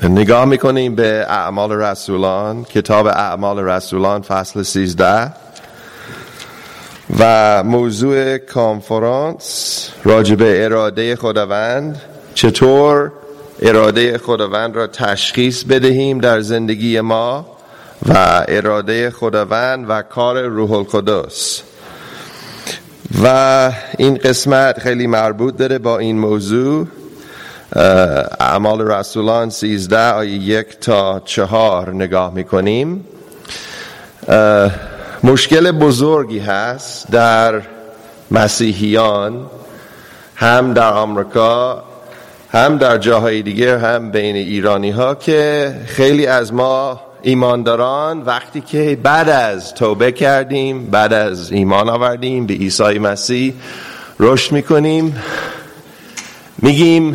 نگاه میکنیم به اعمال رسولان، کتاب اعمال رسولان فصل 13 و موضوع کنفرانس راجع به اراده خداوند، چطور اراده خداوند را تشخیص بدهیم در زندگی ما و اراده خداوند و کار روح القدس. و این قسمت خیلی مربوط داره با این موضوع. اعمال رسولان 13 آیه 1 تا 4 نگاه میکنیم. مشکل بزرگی هست در مسیحیان، هم در آمریکا هم در جاهای دیگر، هم بین ایرانی ها، که خیلی از ما ایمانداران وقتی که بعد از توبه کردیم، بعد از ایمان آوردیم به عیسی مسیح، رشد میکنیم، میگیم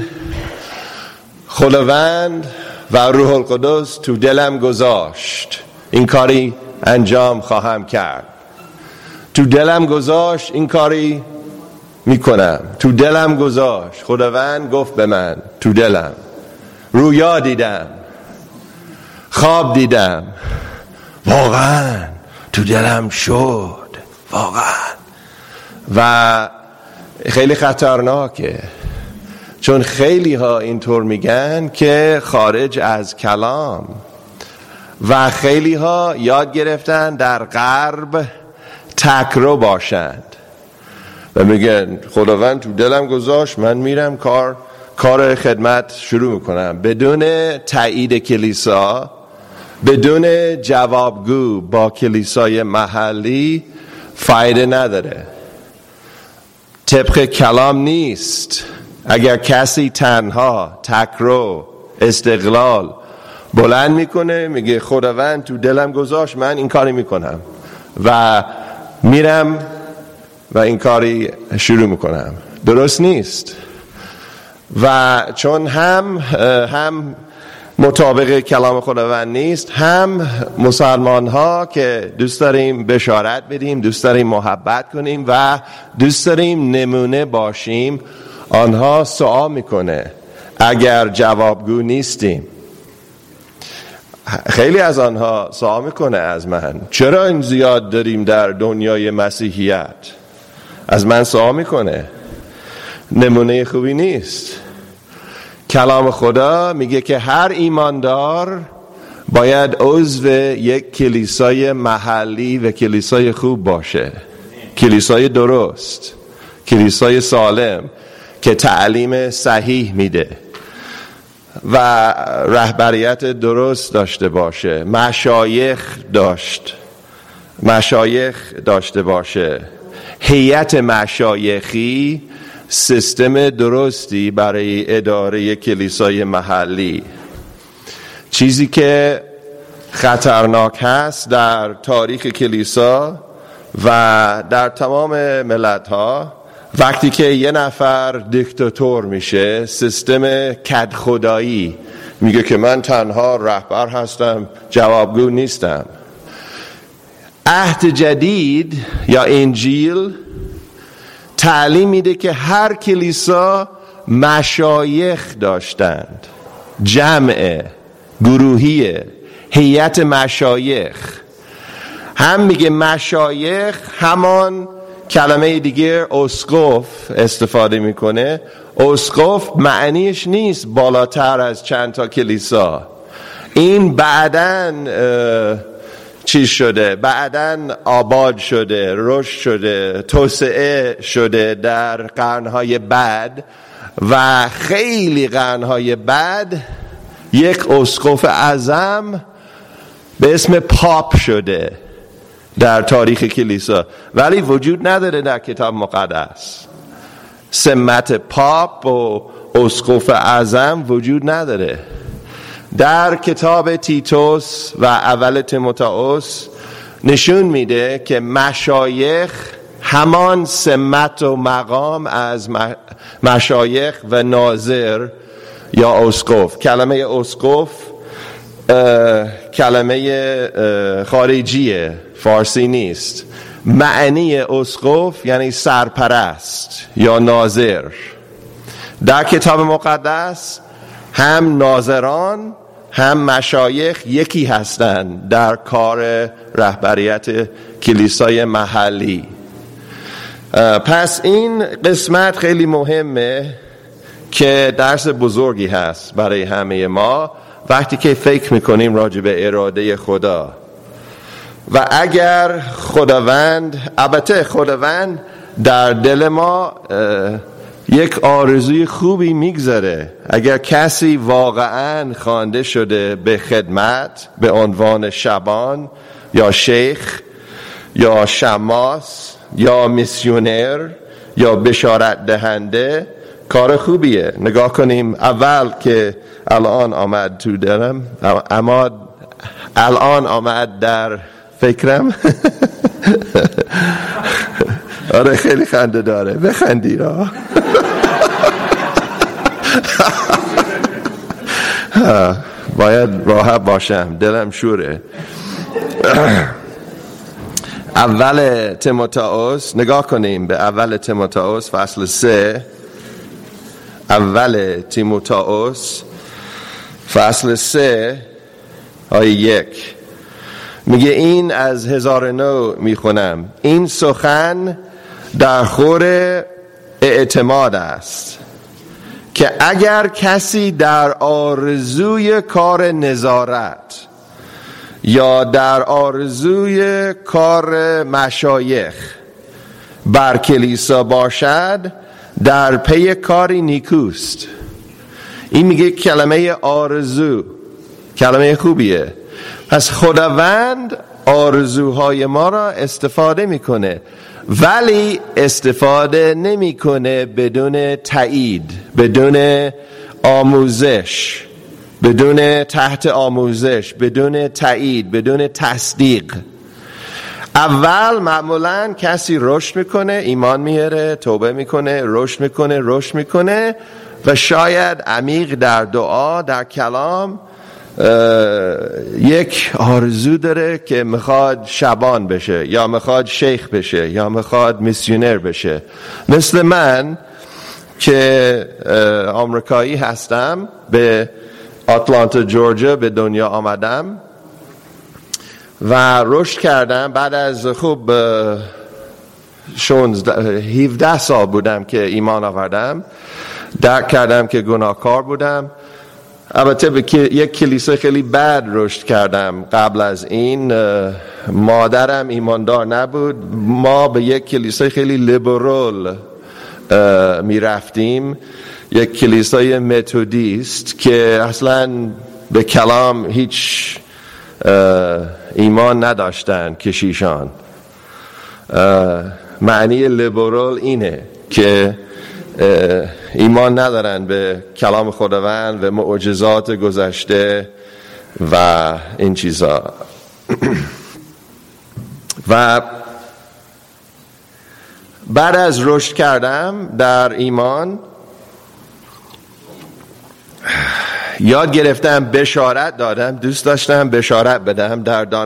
خداوند و روح القدس تو دلم گذاشت این کاری انجام خواهم کرد، تو دلم گذاشت این کاری میکنم، تو دلم گذاشت، خداوند گفت به من، تو دلم رویا دیدم، خواب دیدم، واقعا تو دلم شد، واقعا. و خیلی خطرناکه، چون خیلی ها اینطور میگن که خارج از کلام، و خیلی ها یاد گرفتن در غرب تکرو باشند و میگن خداوند تو دلم گذاشت، من میرم کار خدمت شروع میکنم، بدون تایید کلیسا، بدون جوابگو با کلیسای محلی. فایده نداره، طبق کلام نیست. اگر کسی تنها تکرو استقلال بلند میکنه، میگه خداوند تو دلم گذاشت، من این کاری میکنم و میرم و این کاری شروع میکنم، درست نیست. و چون هم مطابق کلام خداوند نیست، هم مسلمان ها که دوست داریم بشارت بدیم، دوست داریم محبت کنیم و دوست داریم نمونه باشیم، آنها سوال میکنه اگر جوابگو نیستیم. خیلی از آنها سوال میکنه از من، چرا این زیاد داریم در دنیای مسیحیت؟ از من سوال میکنه، نمونه خوبی نیست. کلام خدا میگه که هر ایماندار باید عضو یک کلیسای محلی و کلیسای خوب باشه، کلیسای درست، کلیسای سالم که تعلیم صحیح میده و رهبریت درست داشته باشه، مشایخ داشته باشه، هیئت مشایخی، سیستم درستی برای اداره کلیسای محلی. چیزی که خطرناک هست در تاریخ کلیسا و در تمام ملت ها، وقتی که یه نفر دیکتاتور میشه، سیستم کد خدایی، میگه که من تنها رهبر هستم، جوابگو نیستم. عهد جدید یا انجیل تعلیم میده که هر کلیسا مشایخ داشتند، جمع گروهی، هیئت مشایخ. هم میگه مشایخ، همان کلمه دیگه اسقف استفاده میکنه. اسقف معنیش نیست بالاتر از چند تا کلیسا، این بعدن چیز شده، بعدن آباد شده، رشد شده، توسعه شده در قرنهای بعد، و خیلی قرنهای بعد یک اسقف اعظم به اسم پاپ شده در تاریخ کلیسا، ولی وجود نداره در کتاب مقدس. سمت پاپ و اسقف اعظم وجود نداره. در کتاب تیتوس و اول تیموتائوس نشون میده که مشایخ همان سمت و مقام از مشایخ و ناظر یا اسقف. کلمه اسقف کلمه خارجیه، فارسی نیست. معنی اسقف یعنی سرپرست یا ناظر. در کتاب مقدس هم ناظران هم مشایخ یکی هستند در کار رهبریت کلیسای محلی. پس این قسمت خیلی مهمه که درس بزرگی هست برای همه ما وقتی که فکر میکنیم راجع به اراده خدا. و اگر خداوند، البته خداوند در دل ما یک آرزوی خوبی میگذاره. اگر کسی واقعا خوانده شده به خدمت به عنوان شبان یا شیخ یا شماس یا میسیونر یا بشارت دهنده، کار خوبیه. نگاه کنیم اول که الان آمد تو دلم، الان آمد در فکرم آره خیلی خنده داره، بخندی را باید راحت باشم، دلم شوره. اول تیموتائوس، نگاه کنیم به اول تیموتائوس فصل 3. اول تیموتائوس فصل 3 آیه 1 میگه این از 1009 میخونم: این سخن در خور اعتماد است که اگر کسی در آرزوی کار نظارت یا در آرزوی کار مشایخ بر کلیسا باشد، در پی کاری نیکوست. این میگه کلمه آرزو کلمه خوبیه. پس خداوند آرزوهای ما را استفاده میکنه، ولی استفاده نمیکنه بدون تایید، بدون آموزش، بدون تحت آموزش، بدون تایید، بدون تصدیق. اول معمولا کسی رشد میکنه، ایمان میاره، توبه میکنه، رشد میکنه و شاید عمیق در دعا، در کلام یک آرزو داره که میخواد شبان بشه یا میخواد شیخ بشه یا میخواد میسیونر بشه. مثل من که آمریکایی هستم، به آتلانتا جورجیا به دنیا آمدم و رشد کردم. بعد از 17 سال بودم که ایمان آوردم، درک کردم که گناهکار بودم. البته به یک کلیسا خیلی بد رشد کردم. قبل از این مادرم ایماندار نبود. ما به یک کلیسای خیلی لیبرال می رفتیم، یک کلیسای متودیست که اصلا به کلام هیچ ایمان نداشتن کشیشان. معنی لیبرال اینه که ایمان ندارن به کلام خداوند و معجزات گذشته و این چیزا. و بعد از رشد کردم در ایمان، یاد گرفتم بشارت دادم. دوست داشتم بشارت بدم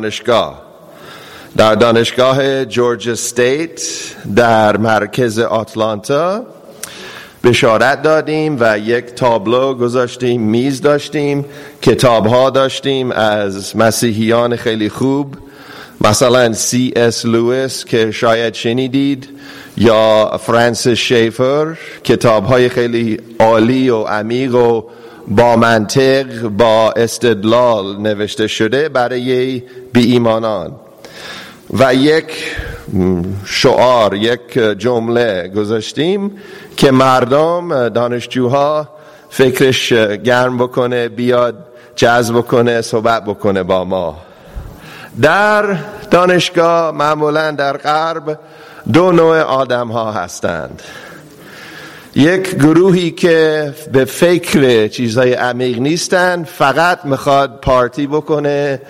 در دانشگاه جورجیا استیت در مرکز آتلانتا بشارت دادیم و یک تابلو گذاشتیم، میز داشتیم، کتاب‌ها داشتیم از مسیحیان خیلی خوب، مثلا C.S. لوئیس که شاید شنیدید، یا فرانسیس شیفر، کتاب‌های خیلی عالی و عمیق و با منطق، با استدلال نوشته شده برای بی‌ایمانان. و یک شعار، یک جمله گذاشتیم که مردم، دانشجوها فکرش گرم بکنه، بیاد جذب کنه، صحبت بکنه با ما. در دانشگاه معمولا در غرب 2 نوع آدم ها هستند. یک گروهی که به فکر چیزهای عمیق نیستن، فقط میخواد پارتی بکنه،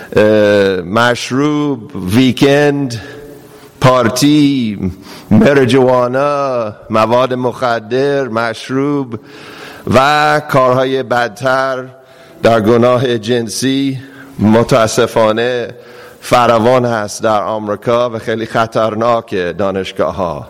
مشروب، ویکند، پارتی، مریجوانا، مواد مخدر، مشروب و کارهای بدتر در گناه جنسی متاسفانه فراوان هست در آمریکا و خیلی خطرناک. دانشگاه ها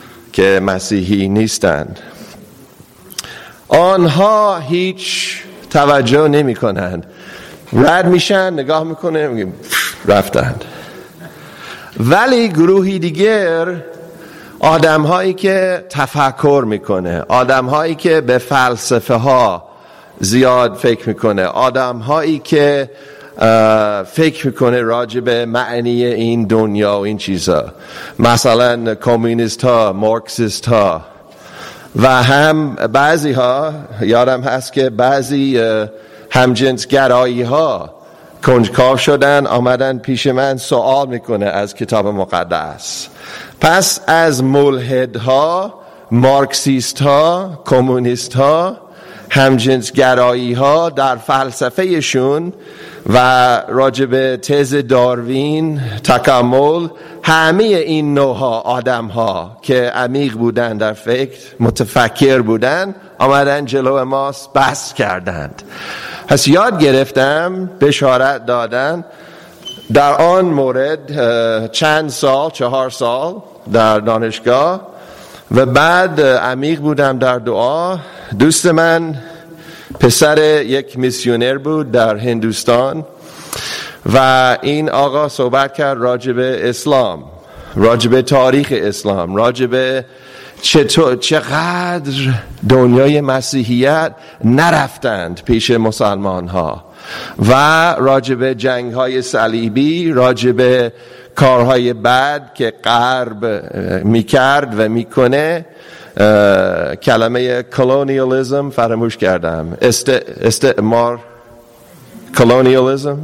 که مسیحی نیستند، آنها هیچ توجه نمی کنند، رد میشن، نگاه میکنه، میگه رفتند. ولی گروهی دیگر آدم هایی که تفکر میکنه، آدم هایی که به فلسفه ها زیاد فکر میکنه، آدم هایی که فکر میکنه راجع به معنی این دنیا و این چیزا، مثلا کمونیست ها، مارکسیست ها، و هم بعضی ها یادم هست که بعضی همجنسگرایی ها کنجکاو شدن، آمدن پیش من سوال میکنه از کتاب مقدس. پس از ملحد ها، مارکسیست ها، کمونیست ها، همجنسگرایی ها در فلسفه شون و راجب تز داروین، تکامل، همه این نوع ها آدم ها که عمیق بودن در فکر، متفکر بودن، آمدن جلو ما بحث کردند. پس یاد گرفتم، بشارت دادن در آن مورد چند سال، 4 سال در دانشگاه، و بعد عمیق بودم در دعا. دوست من پسر یک میسیونر بود در هندوستان و این آقا صحبت کرد راجب اسلام، راجب تاریخ اسلام، راجب چقدر دنیای مسیحیت نرفتند پیش مسلمان ها، و راجب جنگ های صلیبی، راجب کارهای بد که غرب میکرد و میکنه. کلمه کلونیالیسم فراموش کردم، استعمار، کلونیالیسم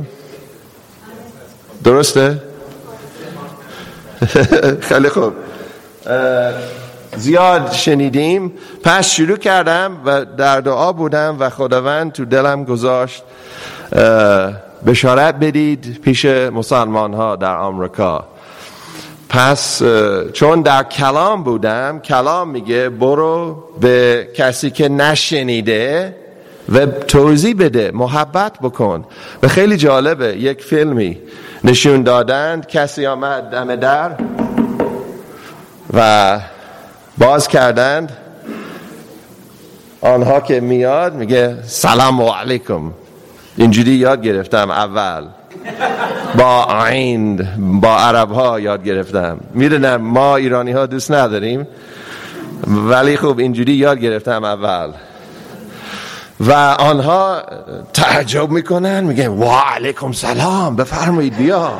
درسته؟ خیلی خوب، زیاد شنیدیم. پس شروع کردم و در دعا بودم و خداوند تو دلم گذاشت بشارت بدید پیش مسلمان ها در آمریکا. پس چون در کلام بودم، کلام میگه برو به کسی که نشنیده و توضیح بده، محبت بکن. و خیلی جالبه، یک فیلمی نشون دادند، کسی آمد دم در و باز کردند، آنها که میاد میگه سلام علیکم. اینجوری یاد گرفتم اول، با عین، با عرب ها یاد گرفتم. میدونم ما ایرانی ها دوست نداریم، ولی خب اینجوری یاد گرفتم اول. و آنها تعجب میکنن، میگن و علیکم سلام، بفرمایید بیا.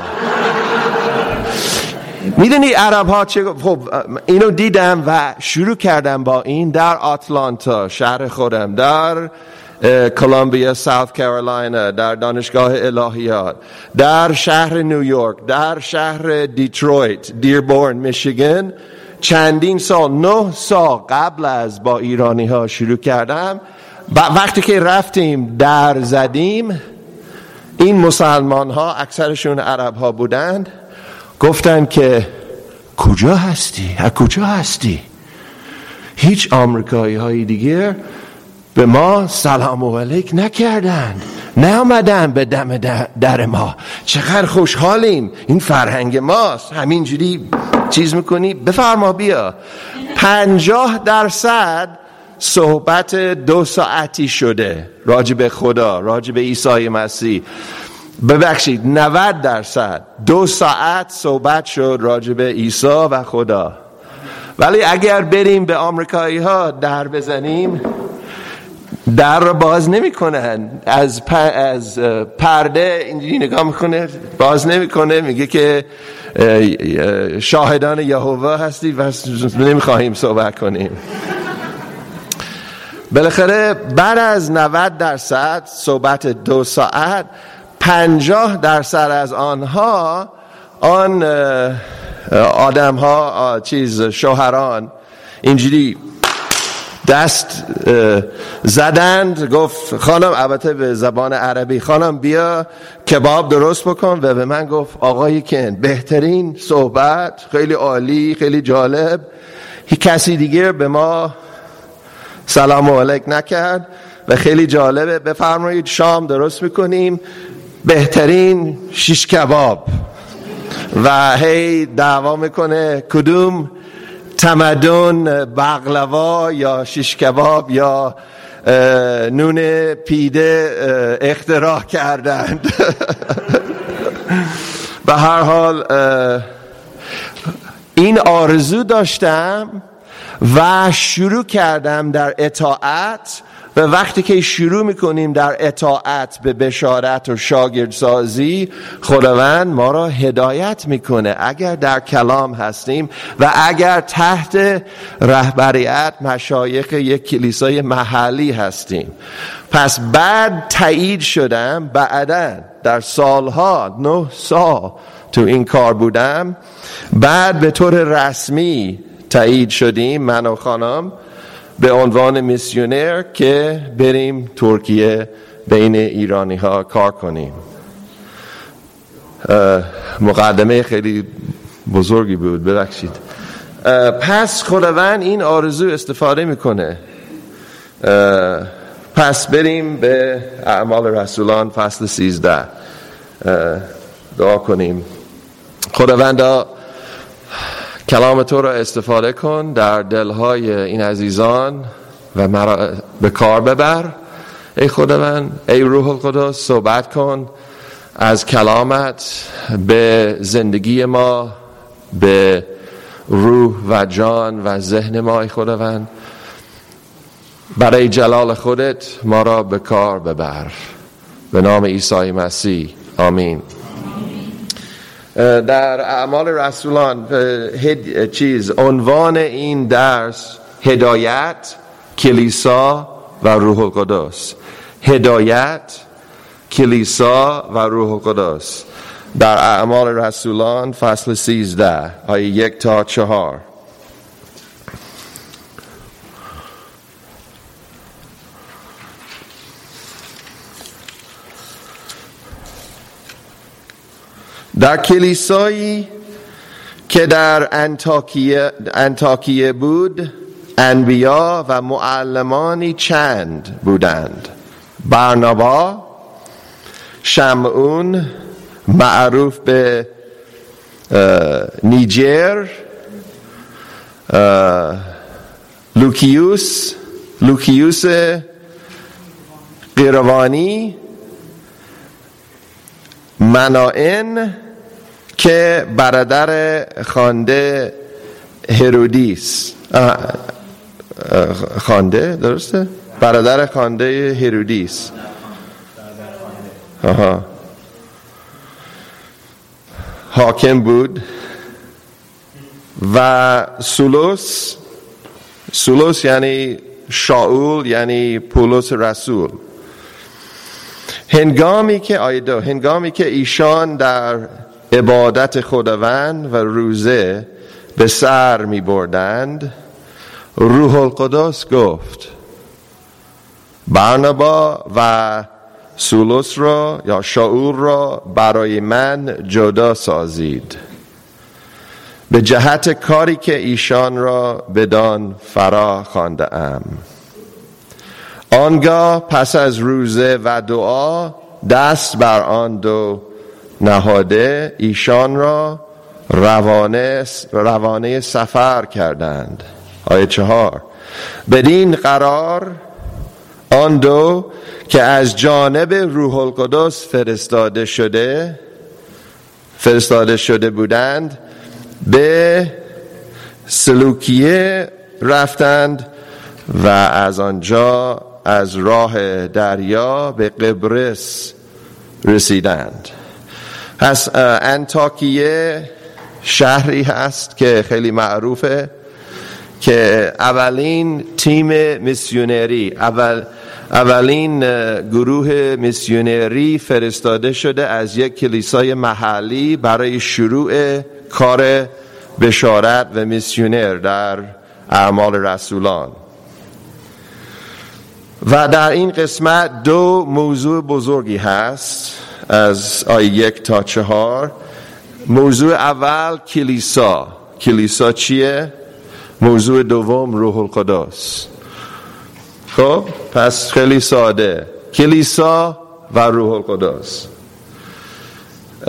میدونی عرب ها چه؟ خب اینو دیدم و شروع کردم با این در آتلانتا، شهر خودم، در کلمبیا ساوت کارولاینا، در دانشگاه الهیات، در شهر نیویورک، در شهر دیترویت، دیربورن میشیگن. چندین سال، 9 سال قبل از با ایرانی ها شروع کردم. وقتی که رفتیم در زدیم، این مسلمان ها اکثرشون عرب ها بودند، گفتن که کجا هستی؟ از کجا هستی؟ هیچ آمریکایی های دیگر به ما سلام علیک نکردند، نیامدن به دم در ما. چقدر خوشحالیم، این فرهنگ ماست، همینجوری چیز میکنی، بفرما بیا. 50% صحبت 2 ساعتی شده راجب خدا، راجب عیسی مسیح. ببخشید 90% 2 ساعت صحبت شد راجب عیسی و خدا. ولی اگر بریم به آمریکایی ها در بزنیم، در رو باز نمی کنن. از پرده اینجوری نگاه میکنه، باز نمی کنه، میگه که شاهدان یهوه هستی و نمی خواهیم صحبت کنیم. بالاخره بعد از 90% صحبت 2 ساعت، 50% از آنها، آن آدم ها، شوهران اینجوری دست زدند، گفت خانم، البته به زبان عربی، خانم بیا کباب درست بکن. و به من گفت آقای کن، بهترین صحبت، خیلی عالی، خیلی جالب. کسی دیگه به ما سلام علیک نکرد و خیلی جالبه، بفرمایید شام درست میکنیم، بهترین شیش کباب. و هی دعوا میکنه کدوم تمدن، بقلوا یا شیش کباب یا نون پیده اختراع کردند. به هر حال این آرزو داشتم و شروع کردم در اطاعت. و وقتی که شروع میکنیم در اطاعت به بشارت و شاگردسازی، خداوند ما را هدایت میکنه اگر در کلام هستیم و اگر تحت رهبریت مشایخ یک کلیسای محلی هستیم. پس بعد تایید شدم، بعداً در سالها 9 سال تو این کار بودم، بعد به طور رسمی تایید شدیم من و خانم به عنوان میسیونر که بریم ترکیه بین ایرانی ها کار کنیم. مقدمه خیلی بزرگی بود، ببخشید. پس خداوند این آرزو استفاده میکنه. پس بریم به اعمال رسولان فصل 13 دعا کنیم. خداوندا کلام تو را استفاده کن در دلهای این عزیزان و مرا به کار ببر. ای خداوند، ای روح القدس، صحبت کن از کلامت به زندگی ما، به روح و جان و ذهن ما. ای خداوند، برای جلال خودت ما را به کار ببر. به نام عیسی مسیح، آمین. در اعمال رسولان عنوان این درس هدایت، کلیسا و روح القدس. هدایت، کلیسا و روح القدس در اعمال رسولان فصل 13 آیه 1 تا 4. در کلیسایی که در انطاکیه بود، انبیا و معلمانی چند بودند: برنابا، شمعون معروف به نیجر، لوکیوس قیروانی، منائن که برادر خانده هرودیس، خانده درسته؟ برادر خانده هرودیس. حاکم بود. و سولوس یعنی شاول، یعنی پولس رسول. هنگامی که ایشان در عبادت خداوند و روزه به سر می بردند، روح القدس گفت: برنابا و سولوس را یا شاول را برای من جدا سازید، به جهت کاری که ایشان را بدان فرا خوانده ام. آنگاه پس از روزه و دعا دست بر آن دو نهاده ایشان را روانه سفر کردند. آیه 4: بدین قرار آن دو که از جانب روح القدس فرستاده شده بودند به سلوکیه رفتند و از آنجا از راه دریا به قبرس رسیدند. پس انطاکیه شهری هست که خیلی معروفه که اولین تیم میسیونری، اولین گروه میسیونری فرستاده شده از یک کلیسای محلی برای شروع کار بشارت و میسیونر در اعمال رسولان. و در این قسمت دو موضوع بزرگی هست از آیه 1 تا 4. موضوع اول کلیسا چیه؟ موضوع دوم روح القدس. خب پس خیلی ساده، کلیسا و روح القدس.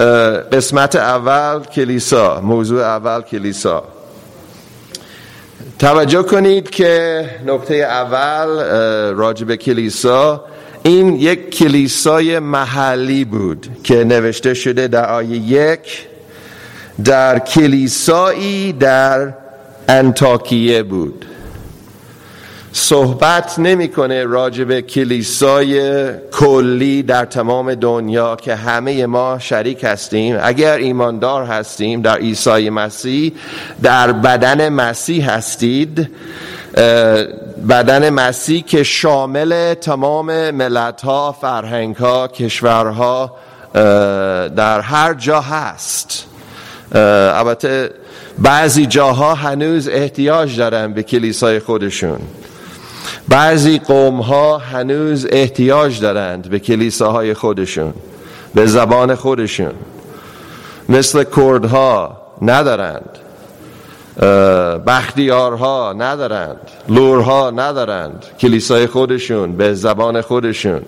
قسمت اول کلیسا، موضوع اول کلیسا. توجه کنید که نکته اول راجع به کلیسا، این یک کلیسای محلی بود که نوشته شده در آیه 1 در کلیسایی در انطاکیه بود. صحبت نمیکنه راجع به کلیسای کلی در تمام دنیا که همه ما شریک هستیم. اگر ایماندار هستیم در عیسی مسیح، در بدن مسیح هستید، بدن مسیح که شامل تمام ملت‌ها، فرهنگ‌ها، کشورها در هر جا هست. البته بعضی جاها هنوز احتیاج دارن به کلیسای خودشون، بعضی قوم‌ها هنوز احتیاج دارند به کلیساهای خودشون، به زبان خودشون. مثل کردها ندارند، بختیارها ندارند، لورها ندارند کلیسای خودشون به زبان خودشون.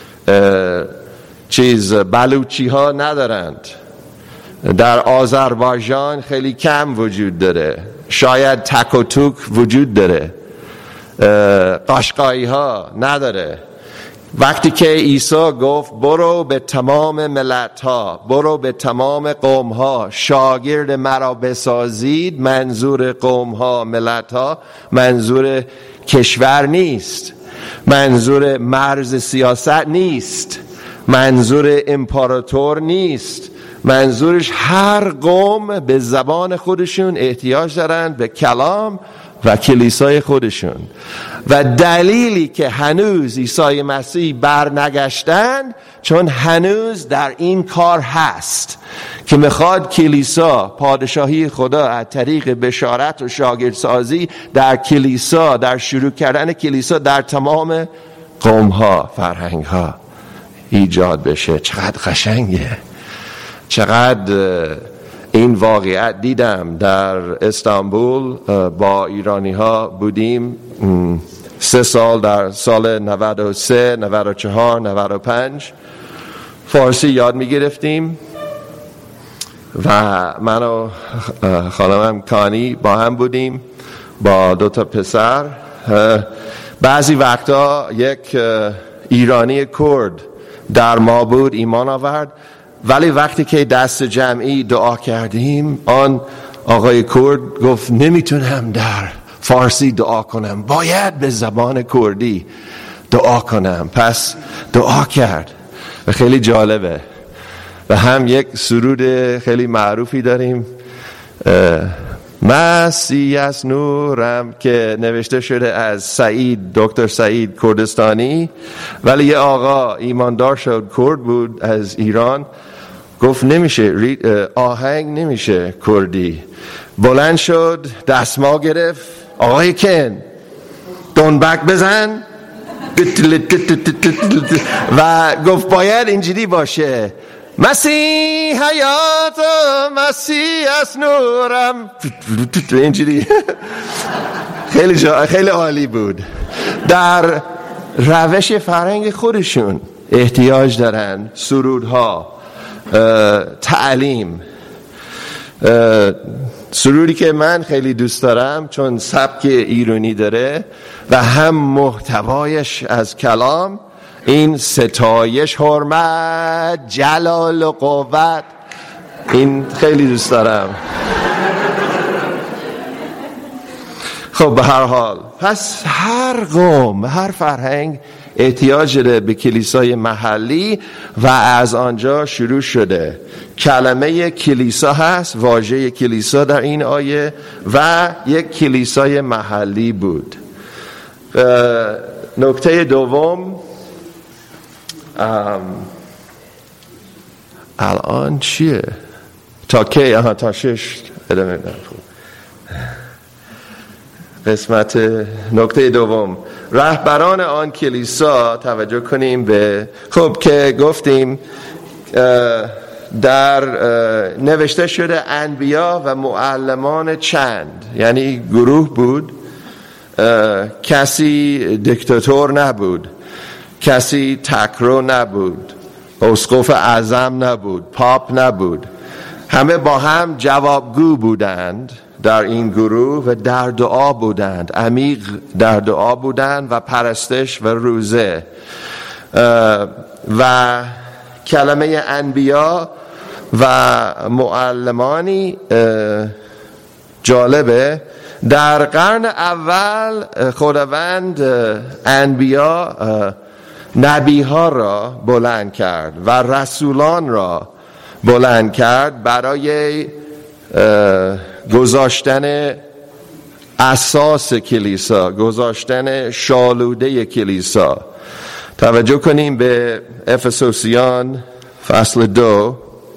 بلوچی ها ندارند. در آذربایجان خیلی کم وجود داره، شاید تک و توک وجود داره. قشقایی ها نداره. وقتی که عیسی گفت برو به تمام ملت ها، برو به تمام قوم ها، شاگرد مرا بسازید، منظور قوم ها، ملت ها، منظور کشور نیست، منظور مرز سیاست نیست، منظور امپراتور نیست، منظورش هر قوم به زبان خودشون احتیاج دارند به کلام و کلیسای خودشون. و دلیلی که هنوز عیسی مسیح برنگشتن چون هنوز در این کار هست که میخواد کلیسا، پادشاهی خدا از طریق بشارت و شاگردسازی در کلیسا، در شروع کردن کلیسا در تمام قوم ها، فرهنگ ها ایجاد بشه. چقدر قشنگه، چقدر این واقعیت دیدم. در استانبول با ایرانی ها بودیم 3 سال، در سال 93 94 95 فارسی یاد می گرفتیم و من و خانمم کانی با هم بودیم با 2 تا پسر. بعضی وقتا یک ایرانی کرد در ما بود، ایمان آورد، ولی وقتی که دست جمعی دعا کردیم آن آقای کرد گفت نمیتونم در فارسی دعا کنم، باید به زبان کردی دعا کنم. پس دعا کرد و خیلی جالبه. و هم یک سرود خیلی معروفی داریم، مسیح از نورم، که نوشته شده از سعید، دکتر سعید کردستانی، ولی یه آقا ایماندار شد، کرد بود از ایران، گفت نمیشه، آهنگ نمیشه کردی. بلند شد، دستمال گرفت، آقای کن دنبک بزن و گفت باید اینجوری باشه، مسیح حیات و مسیح از نورم، اینجوری. خیلی عالی بود. در روش فرهنگ خودشون احتیاج دارن سرودها، تعلیم. سرودی که من خیلی دوست دارم چون سبک ایرانی داره و هم محتوایش از کلام، این ستایش، حرمت، جلال و قوت، این خیلی دوست دارم. خب به هر حال، پس هر قوم، هر فرهنگ احتیاج داره به کلیسای محلی و از آنجا شروع شده. کلمه کلیسا هست، واژه کلیسا در این آیه، و یک کلیسای محلی بود. نکته دوم، الان چیه؟ تا کی؟ تا 6 ادامه بدم. قسمت نکته دوم، رهبران آن کلیسا. توجه کنیم به، خب که گفتیم در نوشته شده انبیا و معلمان چند، یعنی گروه بود. کسی دیکتاتور نبود، کسی تکرو نبود، اسقف اعظم نبود، پاپ نبود، همه با هم جوابگو بودند در این گروه و در دعا بودند، عمیق در دعا بودند و پرستش و روزه. و کلمه انبیا و معلمانی جالبه. در قرن اول خداوند انبیا نبی ها را بلند کرد و رسولان را بلند کرد برای گذاشتن اساس کلیسا، گذاشتن شالوده کلیسا. توجه کنیم به افسوسیان فصل 2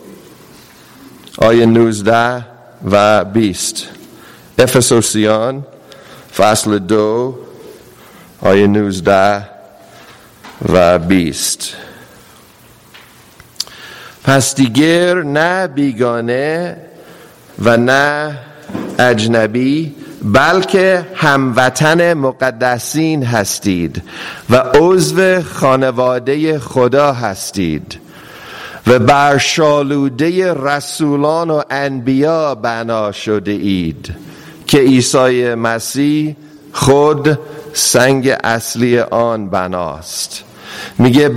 آیه 19 و 20. افسوسیان فصل 2 آیه 19 و 20. پس دیگر نه بیگانه و نه اجنبی، بلکه هموطن مقدسین هستید و عضو خانواده خدا هستید و بر شالوده رسولان و انبیا بنا شده اید که عیسی مسیح خود سنگ اصلی آن بناست. میگه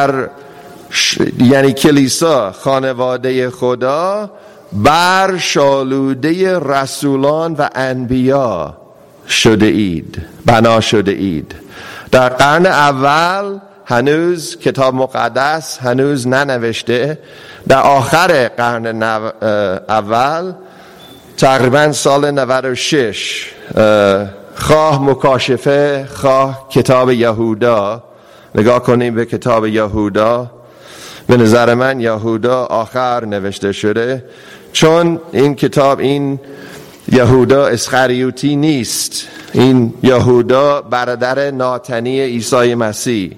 یعنی کلیسا، خانواده خدا، بر شالوده رسولان و انبیا شده اید، بنا شده اید. در قرن اول هنوز کتاب مقدس هنوز ننوشته. در آخر قرن اول تقریبا سال 96 خواه مکاشفه خواه کتاب یهودا، نگاه کنیم به کتاب یهودا. به نظر من یهودا آخر نوشته شده، چون این کتاب، این یهودا اسخریوتی نیست. این یهودا برادر ناتنی عیسی مسیح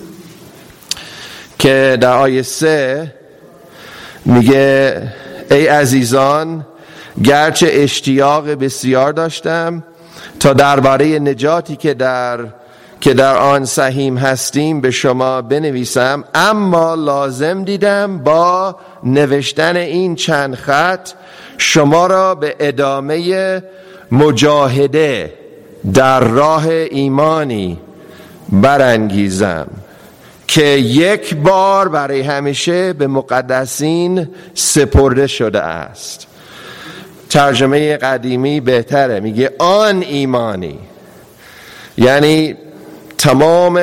که در آیه 3 میگه ای عزیزان، گرچه اشتیاق بسیار داشتم تا درباره نجاتی که در آن سهیم هستیم به شما بنویسم، اما لازم دیدم با نوشتن این چند خط شما را به ادامه مجاهده در راه ایمانی برانگیزم که یک بار برای همیشه به مقدسین سپرده شده است. ترجمه قدیمی بهتره، میگه آن ایمانی، یعنی تمام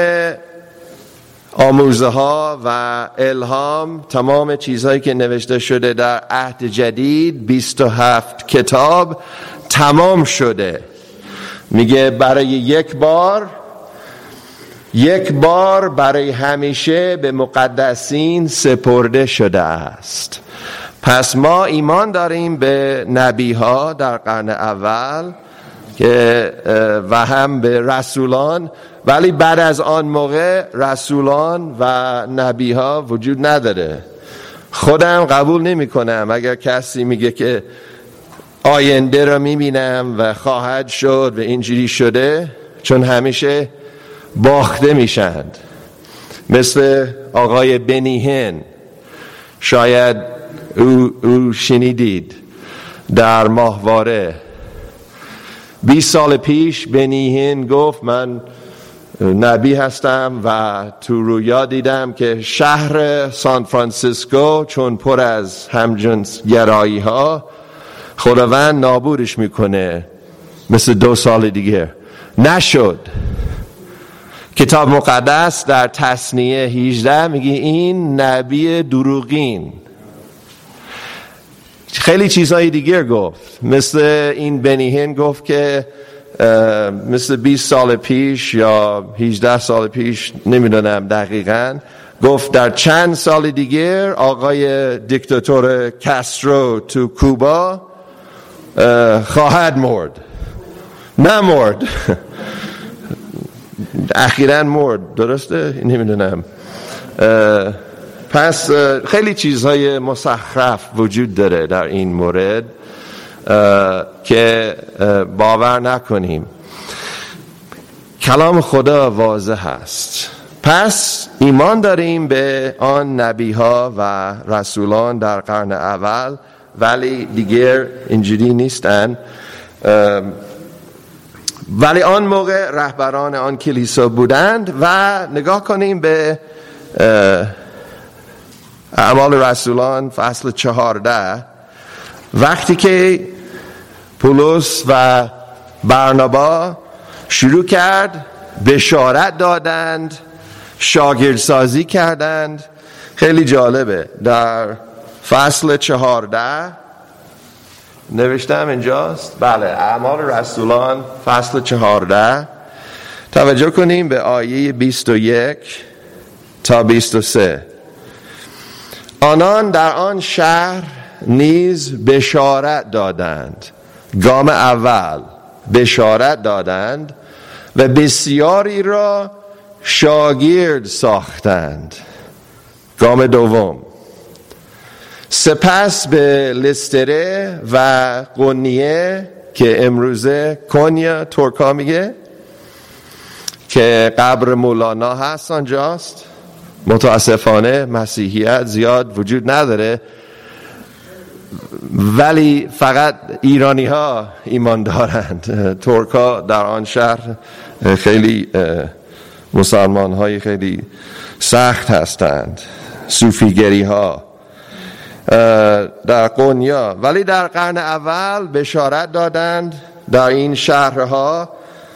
آموزه ها و الهام، تمام چیزهایی که نوشته شده در عهد جدید، 27 کتاب تمام شده. میگه برای یک بار برای همیشه به مقدسین سپرده شده است. پس ما ایمان داریم به نبی ها در قرن اول و هم به رسولان، ولی بعد از آن موقع رسولان و نبی ها وجود نداره. خودم قبول نمی کنم اگر کسی میگه که آینده را میبینم و خواهد شد و اینجوری شده، چون همیشه باخته میشند. مثل آقای بنی هین، شاید او شنیدید، در ماهواره 20 سال پیش بنی هین گفت من نبی هستم و تو رویا دیدم که شهر سان فرانسیسکو چون پر از همجنس گرایی ها، خداوند نابودش میکنه مثل 2 سال دیگه. نشد. کتاب مقدس در تثنیه 18 میگه این نبی دروغین. خیلی چیزهای دیگر گفت، مثل این بنی هین گفت که مثل 20 سال پیش یا 18 سال پیش، نمیدونم دقیقاً، گفت در چند سال دیگر آقای دیکتاتور کاسترو تو کوبا خواهد مرد. نمرد. اخیراً مرد. درسته؟ نمیدونم. پس خیلی چیزهای مزخرف وجود داره در این مورد که باور نکنیم. کلام خدا واضح است. پس ایمان داریم به آن نبی ها و رسولان در قرن اول، ولی دیگر اینجوری نیستن. ولی آن موقع رهبران آن کلیسا بودند. و نگاه کنیم به اعمال رسولان فصل 14. وقتی که پولس و برنابا شروع کرد بشارت دادند، شاگردسازی کردند، خیلی جالبه. در فصل 14 نوشتم اینجاست، بله، اعمال رسولان فصل 14. توجه کنیم به آیه 21 تا 23. آنان در آن شهر نیز بشارت دادند، گام اول بشارت دادند و بسیاری را شاگرد ساختند. گام دوم سپس به لستره و قونیه که امروزه کنیا ترکا میگه که قبر مولانا هست آنجاست. متاسفانه مسیحیت زیاد وجود نداره، ولی فقط ایرانی ها ایمان دارند. ترکا در آن شهر خیلی مسلمان های خیلی سخت هستند، صوفیگری ها در قونیا. ولی در قرن اول بشارت دادند در این شهرها،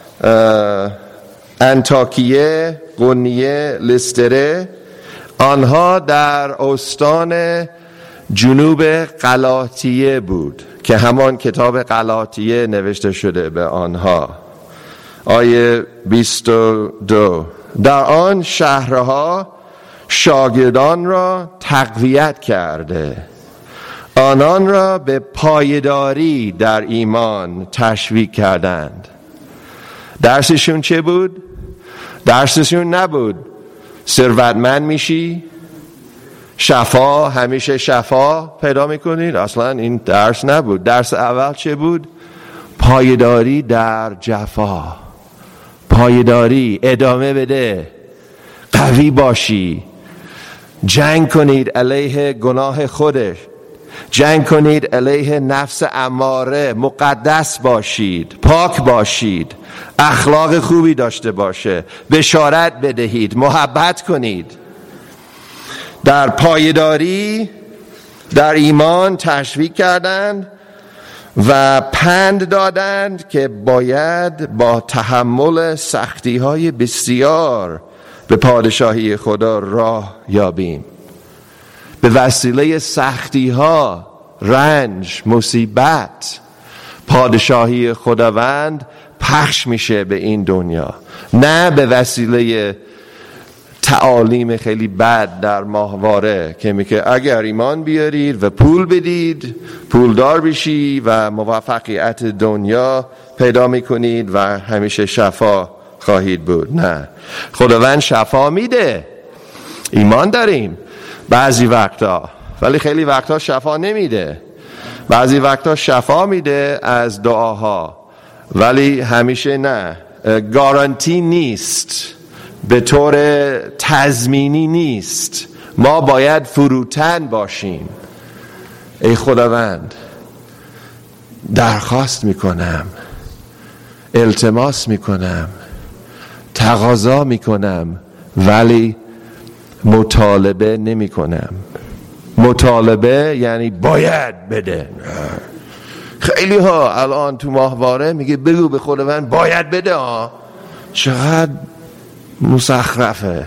انطاکیه، قونیه، لستره. آنها در استان جنوب غلاطیه بود که همان کتاب غلاطیه نوشته شده به آنها. آیه 22 در آن شهرها شاگردان را تقویت کرده، آنان را به پایداری در ایمان تشویق کردند. درسشون چه بود؟ درسشون نبود ثروتمند میشی، شفا، همیشه شفا پیدا میکنید. اصلا این درس نبود. درس اول چه بود؟ پایداری در جفا، پایداری، ادامه بده، قوی باشی، جنگ کنید علیه گناه خودش، جنگ کنید علیه نفس اماره، مقدس باشید، پاک باشید، اخلاق خوبی داشته باشه، بشارت بدهید، محبت کنید. در پایداری در ایمان تشویق کردند و پند دادند که باید با تحمل سختی های بسیار به پادشاهی خدا راه یابیم. به وسیله سختی ها، رنج، مصیبت، پادشاهی خداوند پخش میشه به این دنیا، نه به وسیله تعالیم خیلی بد در ماهواره که میگه اگر ایمان بیارید و پول بدید پولدار بشی و موفقیت دنیا پیدا میکنید و همیشه شفا خواهید بود. نه، خداوند شفا میده، ایمان داریم بعضی وقتا، ولی خیلی وقتا شفا نمیده. بعضی وقتا شفا میده از دعاها، ولی همیشه نه. گارانتی نیست، به طور تضمینی نیست. ما باید فروتن باشیم. ای خداوند درخواست میکنم، التماس میکنم، تقاضا میکنم، ولی مطالبه نمی کنم. مطالبه یعنی باید بده. خیلی ها الان تو ماهواره میگه بگو به خداوند باید بده. چقدر مسخرفه.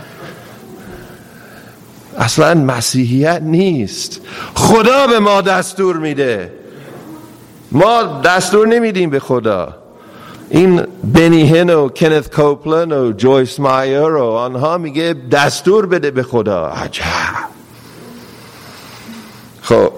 اصلا مسیحیت نیست. خدا به ما دستور میده، ما دستور نمیدیم به خدا. این بنی هین و کنت کوپلن و جویس مایر و آنها میگه دستور بده به خدا. عجب. خب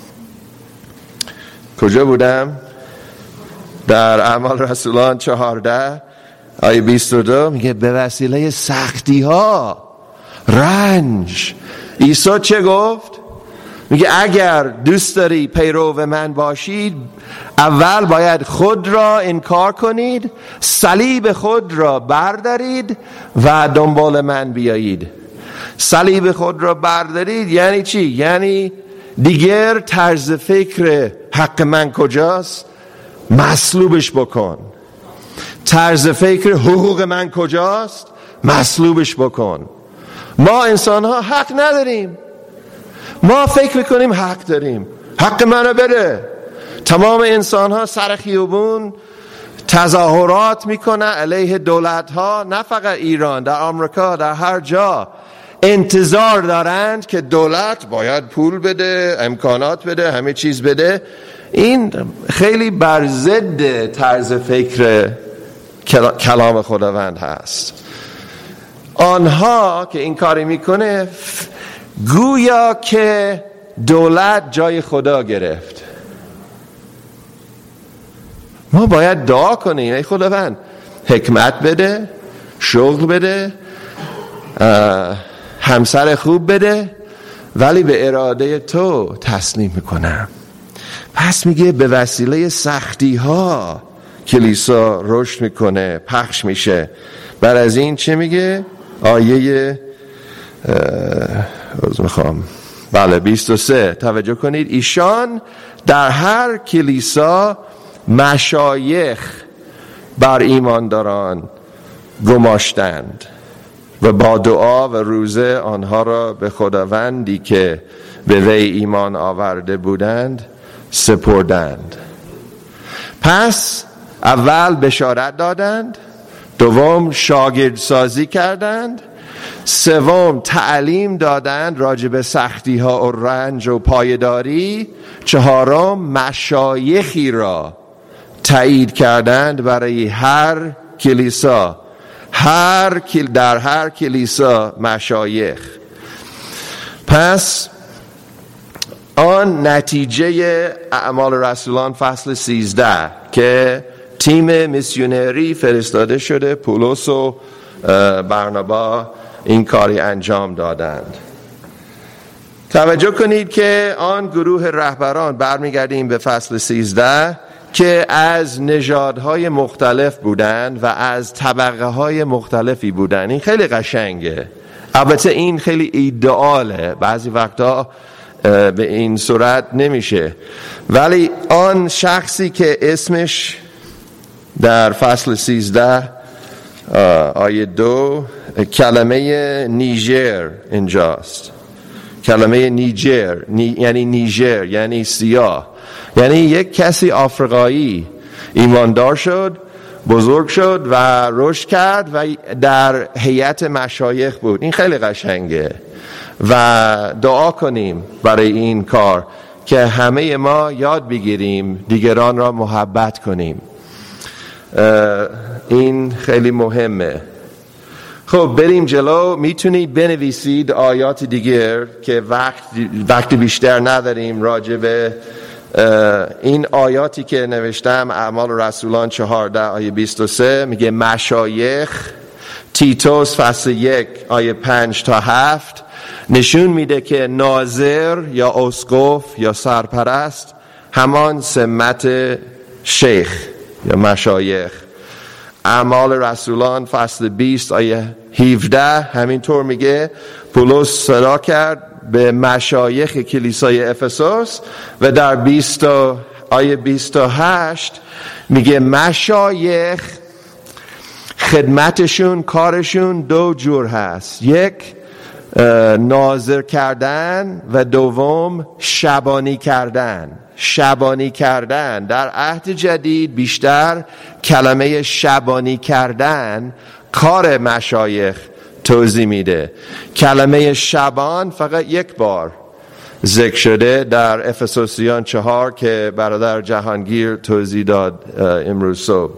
کجا بودم؟ در اعمال رسولان 14 آیه 22 میگه به وسیله سختی ها، رنج. عیسی چه گفت؟ میگه اگر دوست داری پیرو من باشید، اول باید خود را انکار کنید، صلیب خود را بردارید و دنبال من بیایید. صلیب خود را بردارید یعنی چی؟ یعنی دیگر طرز فکر حق من کجاست؟ مصلوبش بکن. طرز فکر حقوق من کجاست؟ مصلوبش بکن. ما انسان ها حق نداریم. ما فکر میکنیم حق داریم، حق منو بده. تمام انسان ها سر خیابون تظاهرات میکنن علیه دولت ها، نه فقط ایران، در آمریکا، در هر جا. انتظار دارند که دولت باید پول بده، امکانات بده، همه چیز بده. این خیلی بر ضد طرز فکر کلام خداوند هست. آنها که این کاری میکنه گویا که دولت جای خدا گرفت. ما باید دعا کنیم ای خداوند حکمت بده، شغل بده، همسر خوب بده، ولی به اراده تو تسلیم میکنم. پس میگه به وسیله سختی ها کلیسا رشد میکنه، پخش میشه. بر از این چه میگه؟ آیه 23 توجه کنید. ایشان در هر کلیسا مشایخ بر ایمانداران گماشتند و با دعا و روزه آنها را به خداوندی که به وی ایمان آورده بودند سپردند. پس اول بشارت دادند، دوم شاگردسازی کردند، سوم تعلیم دادند راجع به سختی ها و رنج و پایداری، چهارم مشایخی را تایید کردند برای هر کلیسا. در هر کلیسا مشایخ. پس آن نتیجه اعمال رسولان فصل 13 که تیم میسیونری فرستاده شده، پولس و برنابا این کاری انجام دادند. توجه کنید که آن گروه رهبران، برمیگردیم به فصل 13، که از نژادهای مختلف بودند و از طبقه های مختلفی بودند. این خیلی قشنگه. البته این خیلی ایدئاله، بعضی وقتا به این صورت نمیشه، ولی آن شخصی که اسمش در فصل 13 آیه 2 کلمه نیجر اینجاست. کلمه نیجر یعنی نیجر، یعنی سیاه، یعنی یک کسی آفریقایی ایماندار شد، بزرگ شد و رشد کرد و در هیئت مشایخ بود. این خیلی قشنگه و دعا کنیم برای این کار که همه ما یاد بگیریم دیگران را محبت کنیم. این خیلی مهمه. خب بریم جلو. میتونید بنویسید آیات دیگر که وقت بیشتر نداریم راجع به این آیاتی که نوشتم. اعمال رسولان 14 آیه 23 میگه مشایخ. تیتوس فصل 1 آیه 5 تا 7 نشون میده که ناظر یا اسقف یا سرپرست همان سمت شیخ یا مشایخ. اعمال رسولان فصل 20 آیه 17 همینطور میگه پولس صدا کرد به مشایخ کلیسای افسوس و در 20 آیه 28 میگه مشایخ خدمتشون، کارشون دو جور هست. یک ناظر کردن و دوم شبانی کردن. شبانی کردن در عهد جدید بیشتر کلمه شبانی کردن کار مشایخ توضیح میده. کلمه شبان فقط یک بار ذکر شده در افسوسیان 4 که برادر جهانگیر توضیح داد امروز صبح.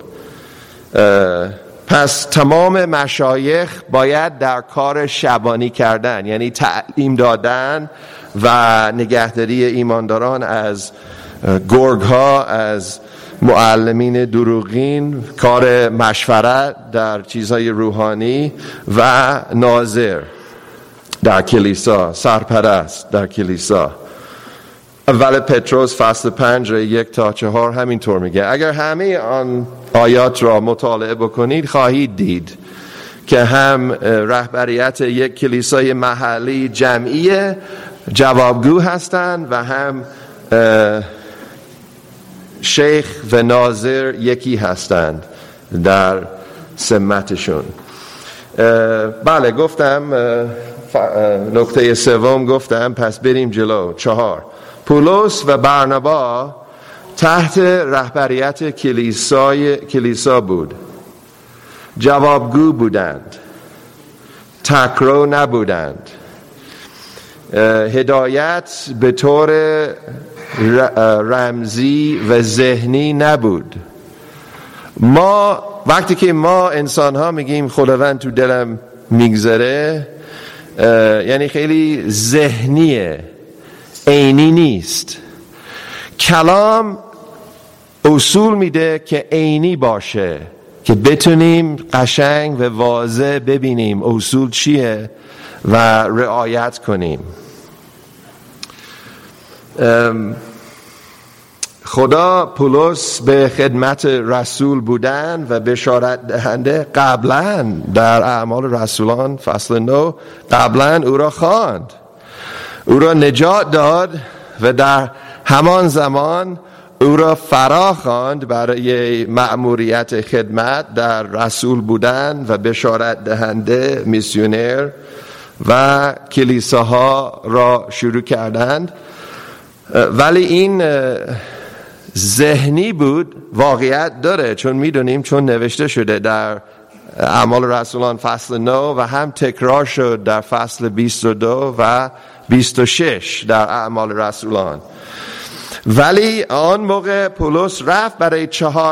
پس تمام مشایخ باید در کار شبانی کردن، یعنی تعلیم دادن و نگهداری ایمانداران از گرگ ها، از معلمین دروغین، کار مشورت در چیزهای روحانی و ناظر در کلیسا، سرپرست در کلیسا. اول پتروس فصل 5 1 تا 4 همینطور میگه. اگر همه آن آیات را مطالعه بکنید خواهید دید که هم رهبریت یک کلیسای محلی جمعی جوابگو هستند و هم شیخ و ناظر یکی هستند در سمتشون. بله گفتم نکته سوم گفتم، پس بریم جلو. 4. پولس و برنابا تحت رهبریت کلیسا بود، جوابگو بودند، تکرار نبودند. هدایت به طور رمزی و ذهنی نبود. ما وقتی که ما انسان ها میگیم خداوند تو دلم میگذره، یعنی خیلی ذهنیه، عینی نیست. کلام اصول میده که عینی باشه، که بتونیم قشنگ و واضح ببینیم اصول چیه و رعایت کنیم. خدا پولس به خدمت رسول بودن و بشارت دهنده قبلا در اعمال رسولان فصل 9 قبلا او را خواند، او را نجات داد و در همان زمان او را فرا خواند برای مأموریت خدمت در رسول بودن و بشارت دهنده، میسیونر و کلیساها را شروع کردند. ولی این ذهنی بود، واقعیت داره، چون میدونیم، چون نوشته شده در اعمال رسولان فصل 9 و هم تکرار شد در فصل 22 و 26 در اعمال رسولان. ولی آن موقع پولس رفت برای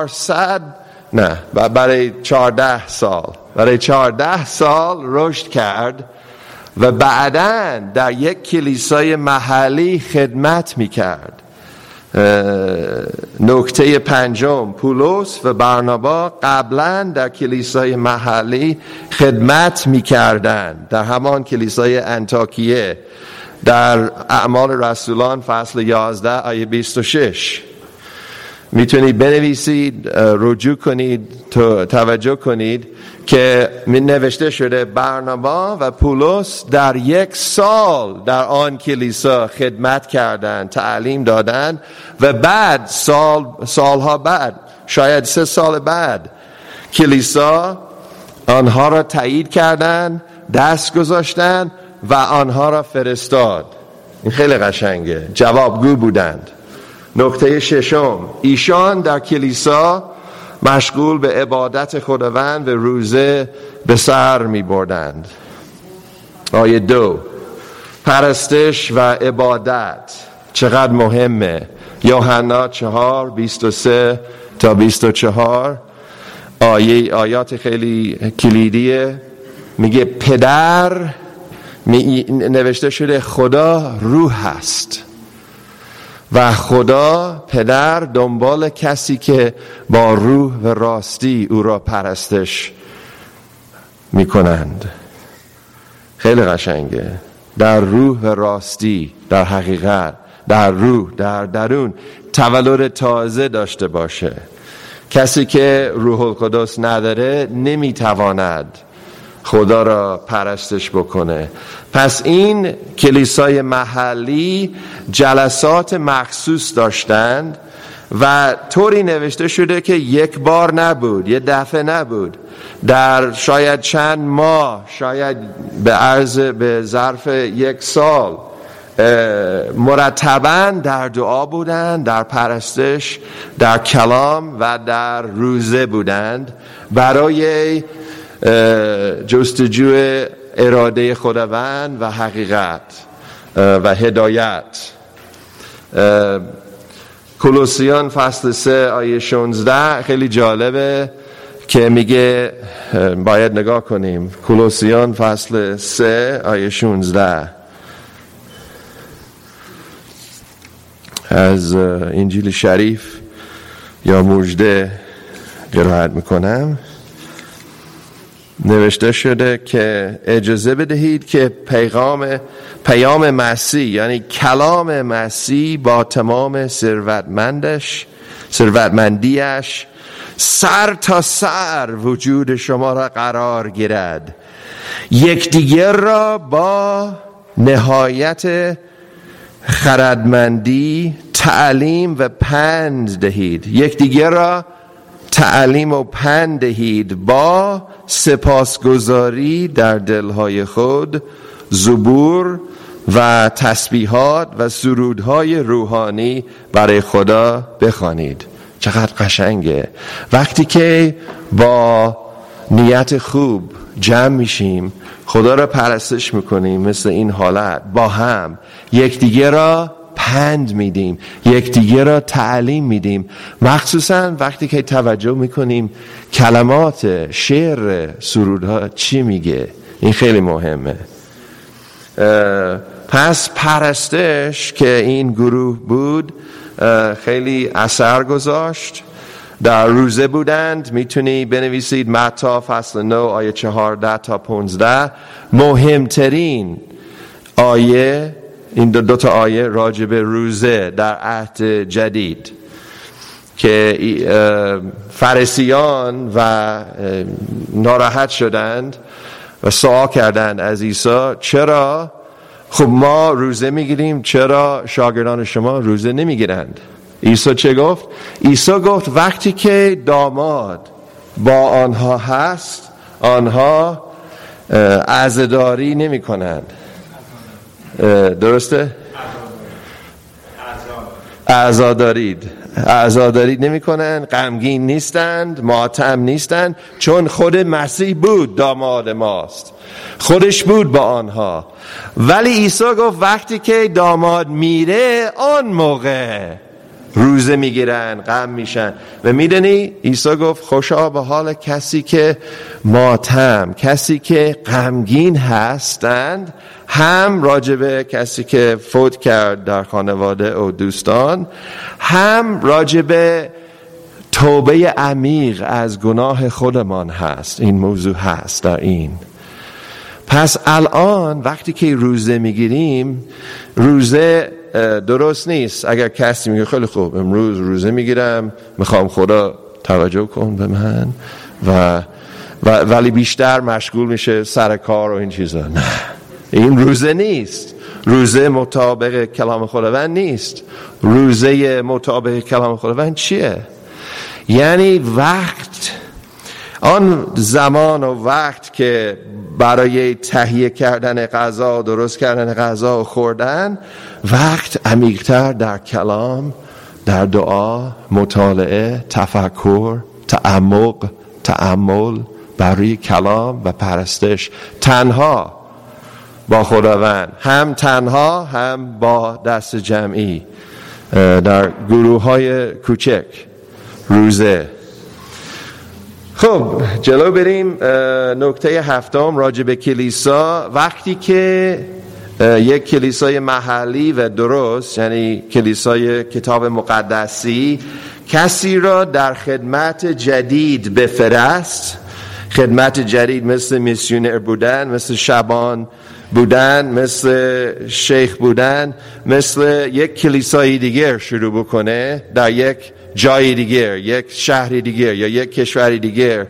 14 سال رشد کرد و بعداً در یک کلیسای محلی خدمت میکرد. نکته 5، پولس و برنابا قبلا در کلیسای محلی خدمت میکردند، در همان کلیسای انطاکیه در اعمال رسولان فصل 11 آیه 26. میتونید بنویسید، رجوع کنید، توجه کنید که من نوشته شده برنابا و پولس در 1 سال در آن کلیسا خدمت کردند، تعلیم دادند و بعد سالها بعد، شاید 3 سال بعد، کلیسا آنها را تایید کردند، دست گذاشتند و آنها را فرستاد. این خیلی قشنگه، جوابگو بودند. نکته 6، ایشان در کلیسا مشغول به عبادت خداوند و روزه به سر می بردند. آیه 2، پرستش و عبادت چقدر مهمه. یوحنا 4 23 تا 24 آیات خیلی کلیدیه. میگه پدر، نوشته شده خدا روح است و خدا پدر دنبال کسی که با روح و راستی او را پرستش میکنند. خیلی قشنگه، در روح و راستی، در حقیقت، در روح، در درون تولد تازه داشته باشه. کسی که روح القدس نداره نمیتواند خدا را پرستش بکنه. پس این کلیسای محلی جلسات مخصوص داشتند و طوری نوشته شده که یک بار نبود، یه دفعه نبود، در شاید چند ماه، شاید به ظرف 1 سال مرتباً در دعا بودند، در پرستش، در کلام و در روزه بودند برای جستجوی اراده خداوند و حقیقت و هدایت. کولوسیان فصل 3 آیه 16 خیلی جالبه که میگه، باید نگاه کنیم. کولوسیان فصل 3 آیه 16 از انجیل شریف یا مژده قرائت میکنم. نوشته شده که اجازه بدهید که پیام مسیح، یعنی کلام مسیح با تمام ثروتمندیش سر تا سر وجود شما را قرار گیرد، یکدیگر را با نهایت خردمندی تعلیم و پند دهید. یکدیگر را تعلیم و پند دهید با سپاسگزاری در دلهای خود. زبور و تسبیحات و سرودهای روحانی برای خدا بخوانید. چقدر قشنگه وقتی که با نیت خوب جمع میشیم، خدا را پرستش میکنیم، مثل این حالت با هم یکدیگر را پند میدیم، یکدیگر را تعلیم میدیم. مخصوصا وقتی که توجه میکنیم کلمات شعر سرودها چی میگه، این خیلی مهمه. پس پرستش که این گروه بود خیلی اثر گذاشت. در روزه بودند. میتونی بنویسید متی فصل 9 آیه 14 تا 15. مهمترین آیه، این دو تا آیه راجع به روزه در عهد جدید که فریسیان و ناراحت شدند و سوال کردند از عیسی چرا خب ما روزه میگیریم، چرا شاگردان شما روزه نمیگیرند؟ عیسی چه گفت؟ عیسی گفت وقتی که داماد با آنها هست آنها عزاداری نمی کنند. درسته؟ عزاداری نمی کنند، غمگین نیستند، ماتم نیستند، چون خود مسیح بود داماد ماست، خودش بود با آنها. ولی عیسی گفت وقتی که داماد میره آن موقع روزه میگیرن، غم میشن. و میدونی عیسی گفت خوشا به حال کسی که ماتم، کسی که غمگین هستند، هم راجبه کسی که فوت کرد در خانواده و دوستان، هم راجبه توبه عمیق از گناه خودمان هست. این موضوع هست در این. پس الان وقتی که روزه میگیریم، روزه درست نیست اگر کسی میگه خیلی خوب امروز روزه میگیرم، میخوام خدا توجه کن به من ولی بیشتر مشغول میشه سر کار و این چیزا. نه، این روزه نیست. روزه مطابق کلام خداوند نیست. روزه مطابق کلام خداوند چیه؟ یعنی وقت، آن زمان و وقت که برای تهیه کردن غذا، درست کردن غذا و خوردن، وقت عمیق‌تر در کلام، در دعا، مطالعه، تفکر، تأمل برای کلام و پرستش، تنها با خداوند، هم تنها هم با دست جمعی در گروه‌های کوچک روزه. خب جلو بریم. نکته هفتم راجع به کلیسا. وقتی که یک کلیسای محلی و درست، یعنی کلیسای کتاب مقدسی، کسی را در خدمت جدید بفرست، خدمت جدید مثل میسیونر بودن، مثل شبان بودن، مثل شیخ بودن، مثل یک کلیسای دیگر شروع بکنه در یک جای دیگر، یک شهری دیگر یا یک کشوری دیگر،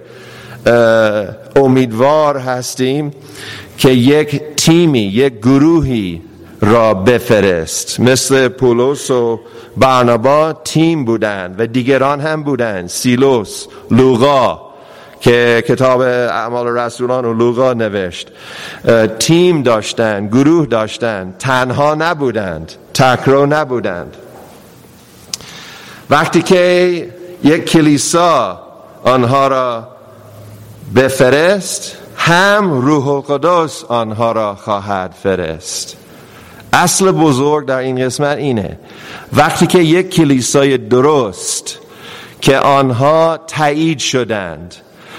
امیدوار هستیم که یک تیمی، یک گروهی را بفرست. مثل پولس و برنابا تیم بودن و دیگران هم بودن، سیلوس، لوقا که کتاب اعمال رسولان و لوقا نوشت. تیم داشتن، گروه داشتن، تنها نبودند، تکرار نبودند. وقتی که یک کلیسا آنها را بفرست، هم روح القدس آنها را خواهد فرست. اصل بزرگ در این قسمت اینه، وقتی که یک کلیسای درست که آنها تایید شدند،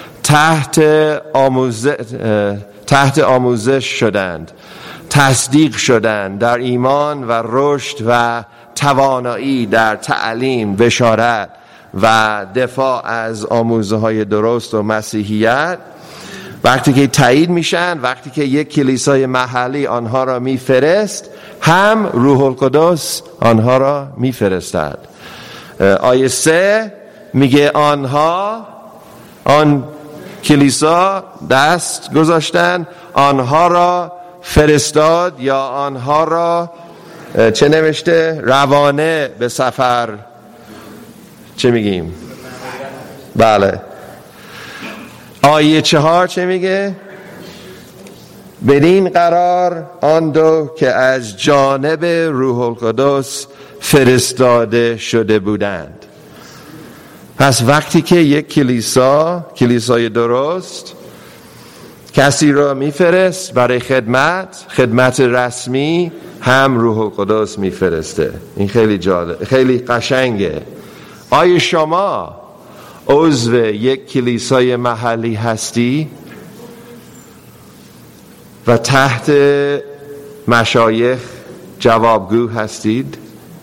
تحت آموزش شدند، تصدیق شدند در ایمان و رشد و توانایی در تعلیم، بشارت و دفاع از آموزه‌های درست و مسیحیت، وقتی که تایید میشن، وقتی که یک کلیسای محلی آنها را میفرست، هم روح القدس آنها را میفرستد. آیه 3 میگه آن کلیسا دست گذاشتن، آنها را فرستاد یا آنها را چه نوشته؟ روانه به سفر چه میگیم؟ بله. آیه 4 چه میگه؟ بدین قرار آن دو که از جانب روح القدس فرستاده شده بودند. پس وقتی که یک کلیسای درست کسی را میفرست برای خدمت رسمی، هم روح القدس میفرسته. این خیلی جالب، خیلی قشنگه. آیا شما عضو یک کلیسای محلی هستی و تحت مشایخ جوابگو هستید؟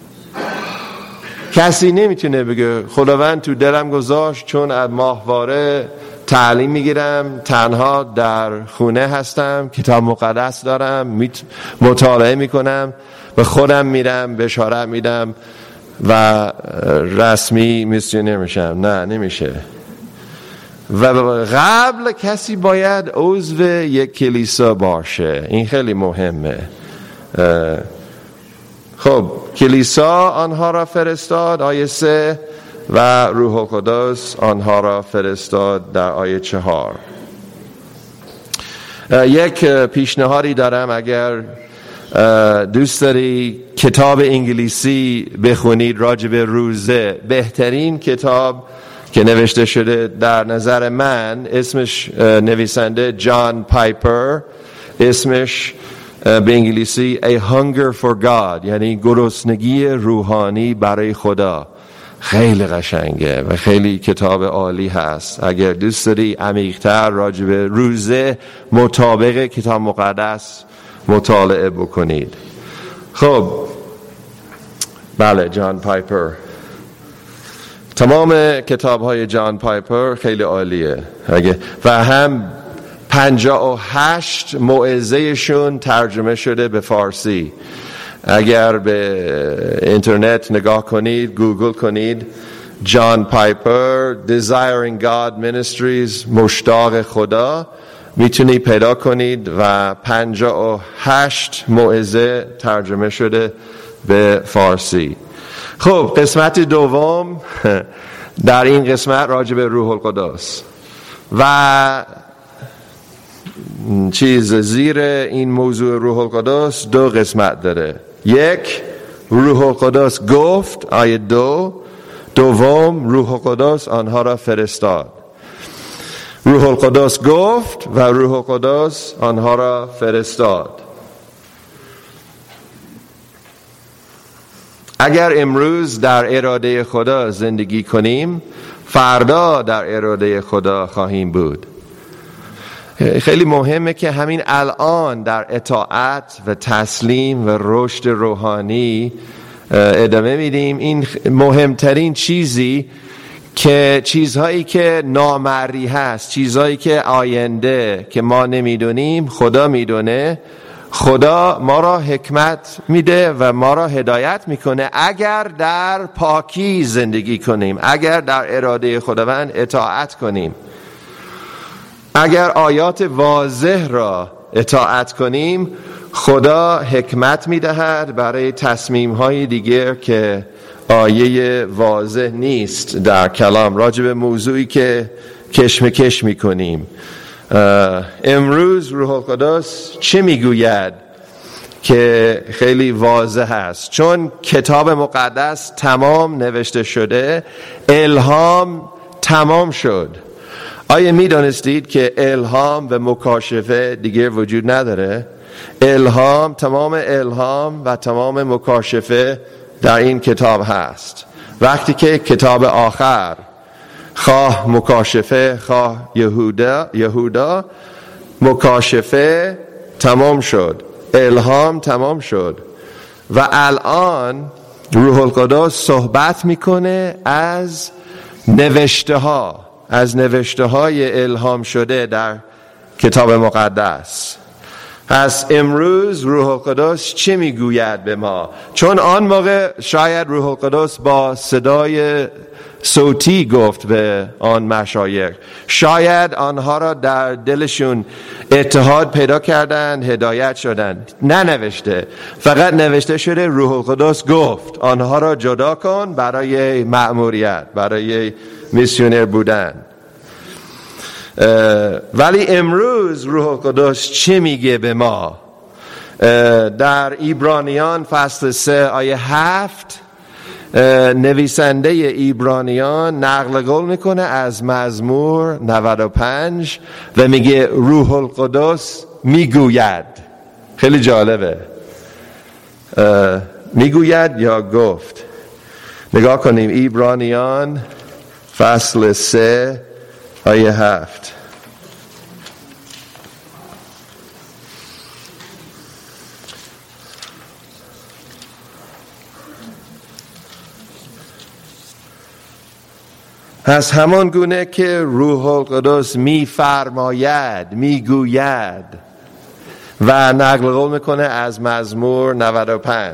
کسی نمیتونه بگه خداوند تو دلم گذاشت چون از ماهواره تعلیم میگیرم، تنها در خونه هستم، کتاب مقدس دارم، مطالعه میکنم و خودم میرم بشارت میدم و رسمی میسیونر میشم. نه، نمیشه. و قبل کسی باید عضو یک کلیسا باشه. این خیلی مهمه. خب کلیسا آنها را فرستاد، آیه 3، و روح القدس آنها را فرستاد در آیه 4. یک پیشنهادی دارم، اگر دوست داری کتاب انگلیسی بخونید راجع به روزه، بهترین کتاب که نوشته شده در نظر من، اسمش نویسنده جان پایپر، اسمش به انگلیسی A Hunger for God، یعنی گرسنگی روحانی برای خدا. خیلی قشنگه و خیلی کتاب عالی هست. اگر دوست داری عمیق‌تر راجع به روزه مطابق کتاب مقدس مطالعه بکنید. خب بله، جان پایپر، تمام کتاب های جان پایپر خیلی عالیه. و هم 58 موعظه شون ترجمه شده به فارسی. اگر به اینترنت نگاه کنید، گوگل کنید جان پایپر Desiring God Ministries، مشتاق خدا، میتونید پیدا کنید و 58 موعظه ترجمه شده به فارسی. خب قسمت دوم، در این قسمت راجع به روح القدس و زیر این موضوع روح القدس 2 قسمت داره. یک، روح القدس گفت، آیه 2، دوم، روح القدس آنها را فرستاد. روح القدس گفت و روح القدس آنها را فرستاد. اگر امروز در اراده خدا زندگی کنیم، فردا در اراده خدا خواهیم بود. خیلی مهمه که همین الان در اطاعت و تسلیم و رشد روحانی ادامه میدیم. این مهمترین چیزهایی که نامری هست، چیزهایی که آینده که ما نمیدونیم، خدا میدونه. خدا ما را حکمت میده و ما را هدایت میکنه اگر در پاکی زندگی کنیم، اگر در اراده خداوند اطاعت کنیم، اگر آیات واضح را اطاعت کنیم. خدا حکمت میدهد برای تصمیم های دیگر که آیه واضح نیست در کلام، راجع به موضوعی که کشمکش میکنیم. امروز روح القدس چه میگوید که خیلی واضح است، چون کتاب مقدس تمام نوشته شده، الهام تمام شد. آیا میدانستید که الهام و مکاشفه دیگه وجود نداره؟ تمام الهام و تمام مکاشفه در این کتاب هست. وقتی که کتاب آخر، خواه مکاشفه خواه یهودا، مکاشفه تمام شد، الهام تمام شد و الان روح القدس صحبت میکنه از نوشته های الهام شده در کتاب مقدس. پس امروز روح القدس چه میگوید به ما؟ چون آن موقع شاید روح القدس با صدای صوتی گفت به آن مشایخ. شاید آنها را در دلشون اتحاد پیدا کردند، هدایت شدند. ننوشته، فقط نوشته شده روح القدس گفت آنها را جدا کن برای مأموریت، برای میسیونر بودن. ولی امروز روح القدس چه میگه به ما؟ در عبرانیان فصل 3 آیه 7 نویسنده عبرانیان نقل قول میکنه از مزمور 95 و میگه روح القدس میگوید. خیلی جالبه، میگوید یا گفت. نگاه کنیم عبرانیان فصل 3 آیه 7. از همان گونه که روح القدس میفرماید، میگوید و نقل قول میکنه از مزمور 95.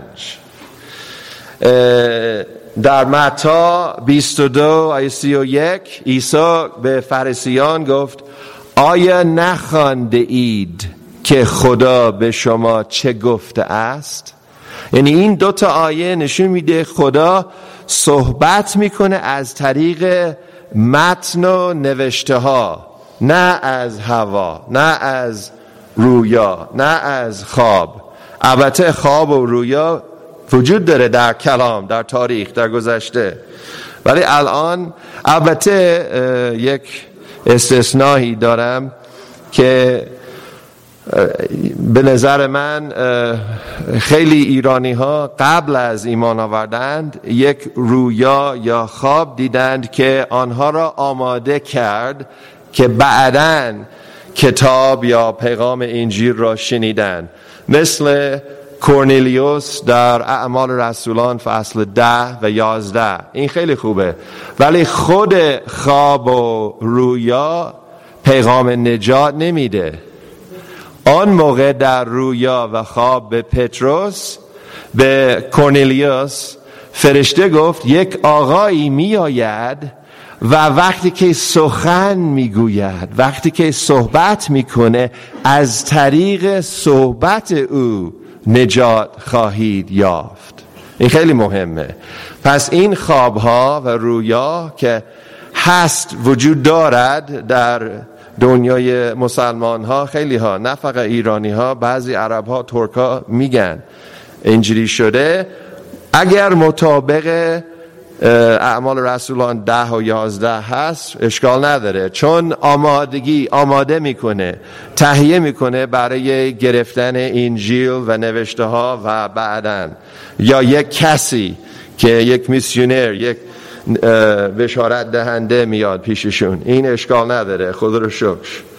در متی 22 آیه 31 عیسی به فریسیان گفت آیا نخوانده اید که خدا به شما چه گفته است؟ یعنی این دوتا آیه نشون میده خدا صحبت میکنه از طریق متن و نوشته ها، نه از هوا، نه از رویا، نه از خواب. البته خواب و رویا وجود داره در کلام، در تاریخ، در گذشته، ولی الان البته یک استثنایی دارم که به نظر من خیلی ایرانی ها قبل از ایمان آوردند یک رویا یا خواب دیدند که آنها را آماده کرد که بعداً کتاب یا پیغام انجیل را شنیدند، مثل کورنلیوس در اعمال رسولان فصل 10 و 11. این خیلی خوبه، ولی خود خواب و رویا پیغام نجات نمیده. آن موقع در رویا و خواب به پتروس، به کورنلیوس، فرشته گفت یک آقایی می آید و وقتی که سخن میگوید، وقتی که صحبت میکنه، از طریق صحبت او نجات خواهید یافت. این خیلی مهمه. پس این خوابها و رویا که هست، وجود دارد در دنیای مسلمان ها، خیلی ها، نه فقط ایرانی ها، بعضی عرب ها، ترک ها میگن اینجوری شده. اگر مطابق اعمال رسولان 10 و 11 هست اشکال نداره، چون آماده میکنه، تهیه میکنه برای گرفتن انجیل و نوشته ها و بعداً یا یک کسی که یک میسیونر، یک بشارت دهنده میاد پیششون. این اشکال نداره، خدا رو شکر.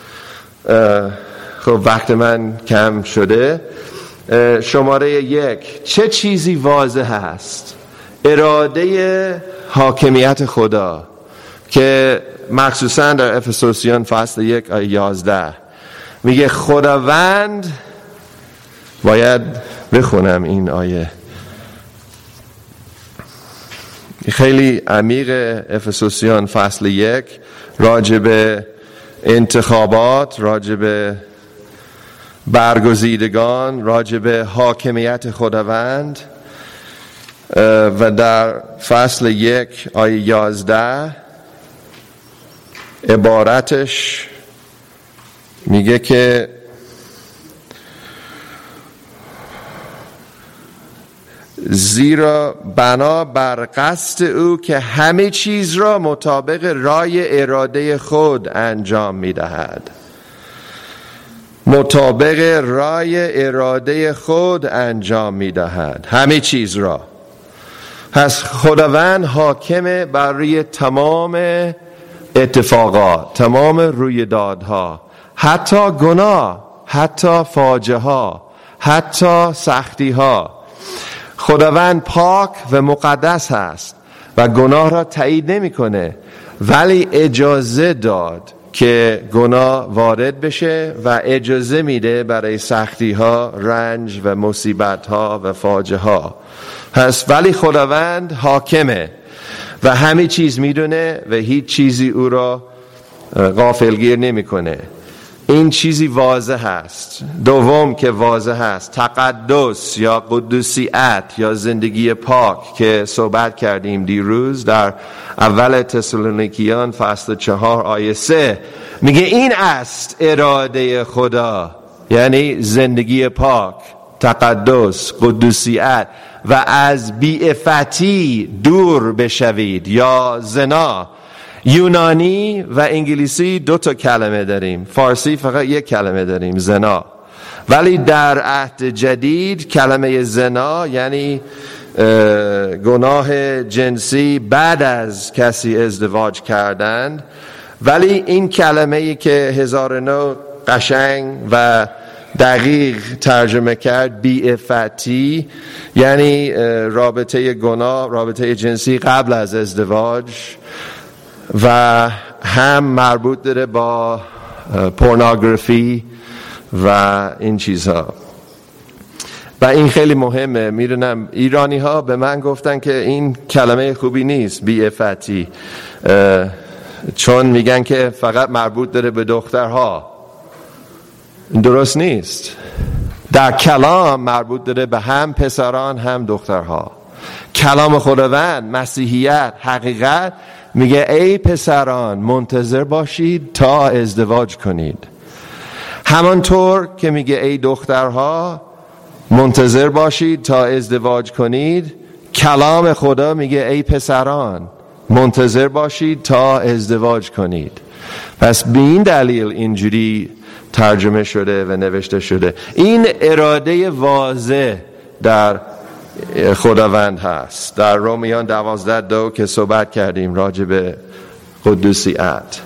خب وقت من کم شده. شماره 1 چه چیزی واضح هست؟ اراده حاکمیت خدا که مخصوصا در افسوسیان فصل 1 آیه 11 میگه خداوند، باید بخونم این آیه، خیلی عمیق. افسوسیان فصل 1 راجع به انتخابات، راجع به برگزیدگان، راجع به حاکمیت خداوند. و در فصل 1 آیه 11 عبارتش میگه که زیرا بنا بر قصد او که همه چیز را مطابق رای اراده خود انجام میدهد. مطابق رای اراده خود انجام میدهد همه چیز را. پس خداوند حاکم بر روی تمام اتفاقات، تمام رویدادها، حتی گناه، حتی فاجعه ها، حتی سختی ها. خداوند پاک و مقدس هست و گناه را تایید نمیکنه، ولی اجازه داد که گناه وارد بشه و اجازه میده برای سختی ها، رنج و مصیبت ها و فاجعه ها. پس ولی خداوند حاکمه و همه چیز میدونه و هیچ چیزی او را غافلگیر نمیکنه. این چیزی واضح هست. دوم که واضح هست تقدس یا قدوسیت یا زندگی پاک که صحبت کردیم دیروز در اول تسالونیکیان فصل 4 آیه 3 میگه این است اراده خدا، یعنی زندگی پاک، تقدس، قدوسیت و از بی‌عفتی دور بشوید یا زنا. یونانی و انگلیسی 2 کلمه داریم، فارسی فقط 1 کلمه داریم، زنا. ولی در عهد جدید کلمه زنا یعنی گناه جنسی بعد از کسی ازدواج کردن. ولی این کلمه‌ای که 1009 قشنگ و دقیق ترجمه کرد، بی‌عفتی، یعنی رابطه گناه، رابطه جنسی قبل از ازدواج، و هم مربوط داره با پورنوگرافی و این چیزها. و این خیلی مهمه. میدونم ایرانی ها به من گفتن که این کلمه خوبی نیست، بی‌عفتی، چون میگن که فقط مربوط داره به دخترها. درست نیست. در کلام مربوط داره به هم پسران هم دخترها. کلام خداوند، مسیحیت، حقیقت میگه ای پسران منتظر باشید تا ازدواج کنید. همانطور که میگه ای دخترها منتظر باشید تا ازدواج کنید، کلام خدا میگه ای پسران منتظر باشید تا ازدواج کنید. پس به این دلیل اینجوری ترجمه شده و نوشته شده. این اراده واضح در خداوند هست. در رومیان 12:2 که صحبت کردیم راجع به قدوسیت.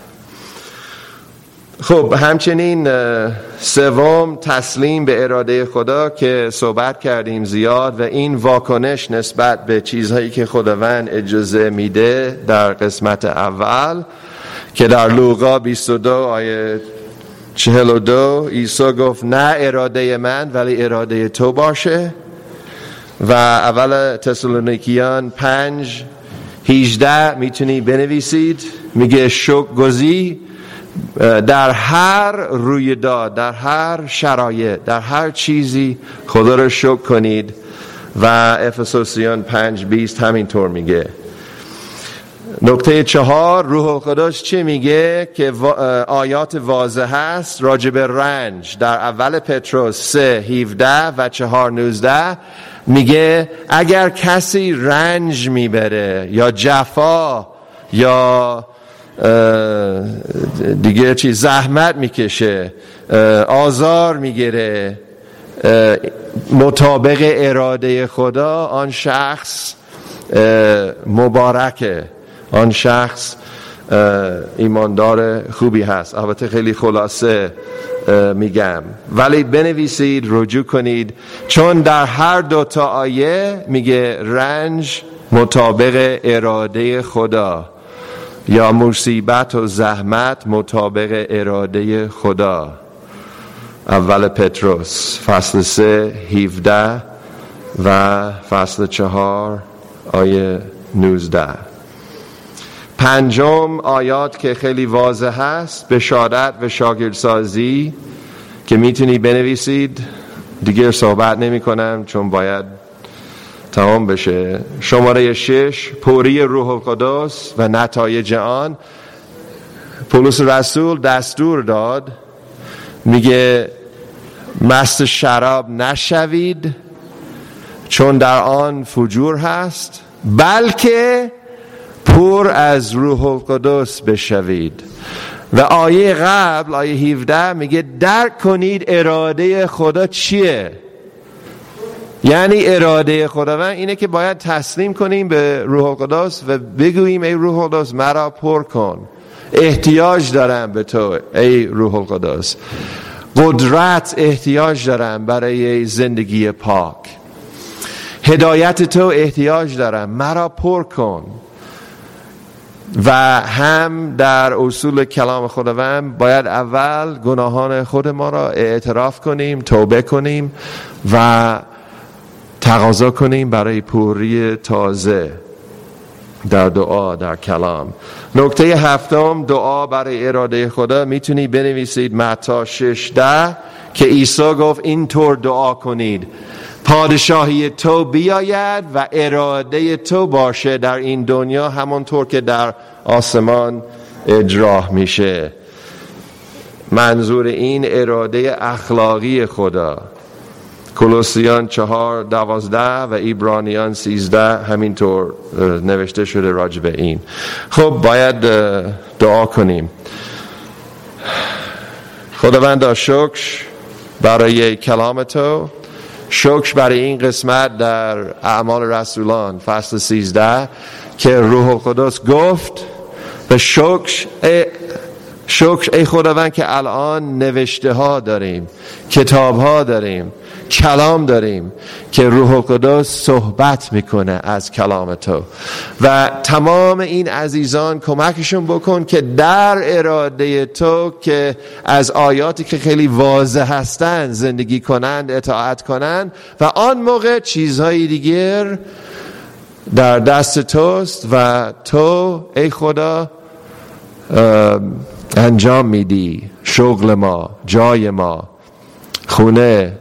خب همچنین سوم تسلیم به اراده خدا که صحبت کردیم زیاد، و این واکنش نسبت به چیزهایی که خداوند اجازه میده در قسمت اول که در لوقا 22 آیه 42 عیسی گفت نه اراده من ولی اراده تو باشه. و اول تسالونیکیان 5:18 میتونی بنویسید، میگه شکرگزاری در هر رویداد، در هر شرایط، در هر چیزی خدا رو شکر کنید. و افسوسیان 5:20 همینطور میگه. نکته 4 روح القدس چه میگه که آیات واضح هست راجع به رنج. در اول پتروس 3:17 و 4:19 میگه اگر کسی رنج میبره یا جفا یا دیگه چی زحمت میکشه، آزار میگیره مطابق اراده خدا، آن شخص مبارکه، آن شخص ایماندار خوبی هست. البته خیلی خلاصه میگم، ولی بنویسید، رجوع کنید، چون در هر 2 آیه میگه رنج مطابق اراده خدا یا مصیبت و زحمت مطابق اراده خدا. اول پتروس فصل 3:17 و فصل 4 آیه 19. 5 آیات که خیلی واضح هست، بشارت و شاگردسازی که میتونی بنویسید. دیگه صحبت نمی کنم چون باید تمام بشه. شماره 6 پوری روح القدس و نتایج آن. پولس رسول دستور داد، میگه مست شراب نشوید چون در آن فجور هست، بلکه پر از روح القدس بشوید. و آیه قبل آیه 17 میگه درک کنید اراده خدا چیه. یعنی اراده خداوند اینه که باید تسلیم کنیم به روح القدس و بگوییم ای روح القدس مرا پر کن، احتیاج دارم به تو ای روح القدس، قدرت احتیاج دارم برای زندگی پاک، هدایت تو احتیاج دارم، مرا پر کن. و هم در اصول کلام خداوند باید اول گناهان خود ما را اعتراف کنیم، توبه کنیم و تقاضا کنیم برای پوری تازه. در دعا، در کلام. نکته هفتم، دعا برای اراده خدا. میتونی بنویسید متی 6:10 که عیسی گفت اینطور دعا کنید: پادشاهی تو بیاید و اراده تو باشه در این دنیا همانطور که در آسمان اجرا میشه. منظور این اراده اخلاقی خدا. کولوسیان 4:12 و عبرانیان 13 همینطور نوشته شده راجع به این. خب باید دعا کنیم. خداوند شکر برای کلام تو، شکر برای این قسمت در اعمال رسولان فصل 13 که روح القدس گفت به شکر ای خداوند که الان نوشته ها داریم، کتاب ها داریم، کلام داریم که روح القدس صحبت میکنه از کلام تو و تمام این عزیزان کمکشون بکن که در اراده تو که از آیاتی که خیلی واضح هستند زندگی کنند، اطاعت کنند و آن موقع چیزهای دیگر در دست توست و تو ای خدا انجام میدی. شغل ما، جای ما، خونه،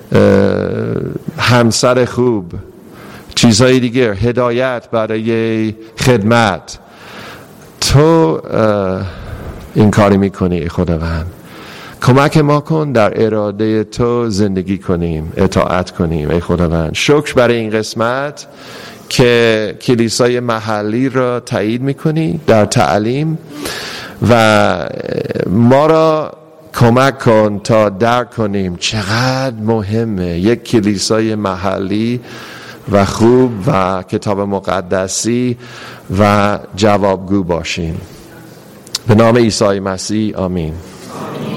همسر خوب، چیزهای دیگر، هدایت برای خدمت، تو این کاری میکنی ای خداوند. کمک ما کن در اراده تو زندگی کنیم، اطاعت کنیم ای خداوند. شکر برای این قسمت که کلیسای محلی را تایید میکنی در تعلیم و ما را کمک کن تا درک کنیم چقدر مهمه یک کلیسای محلی و خوب و کتاب مقدسی و جوابگو باشیم. به نام عیسی مسیح آمین.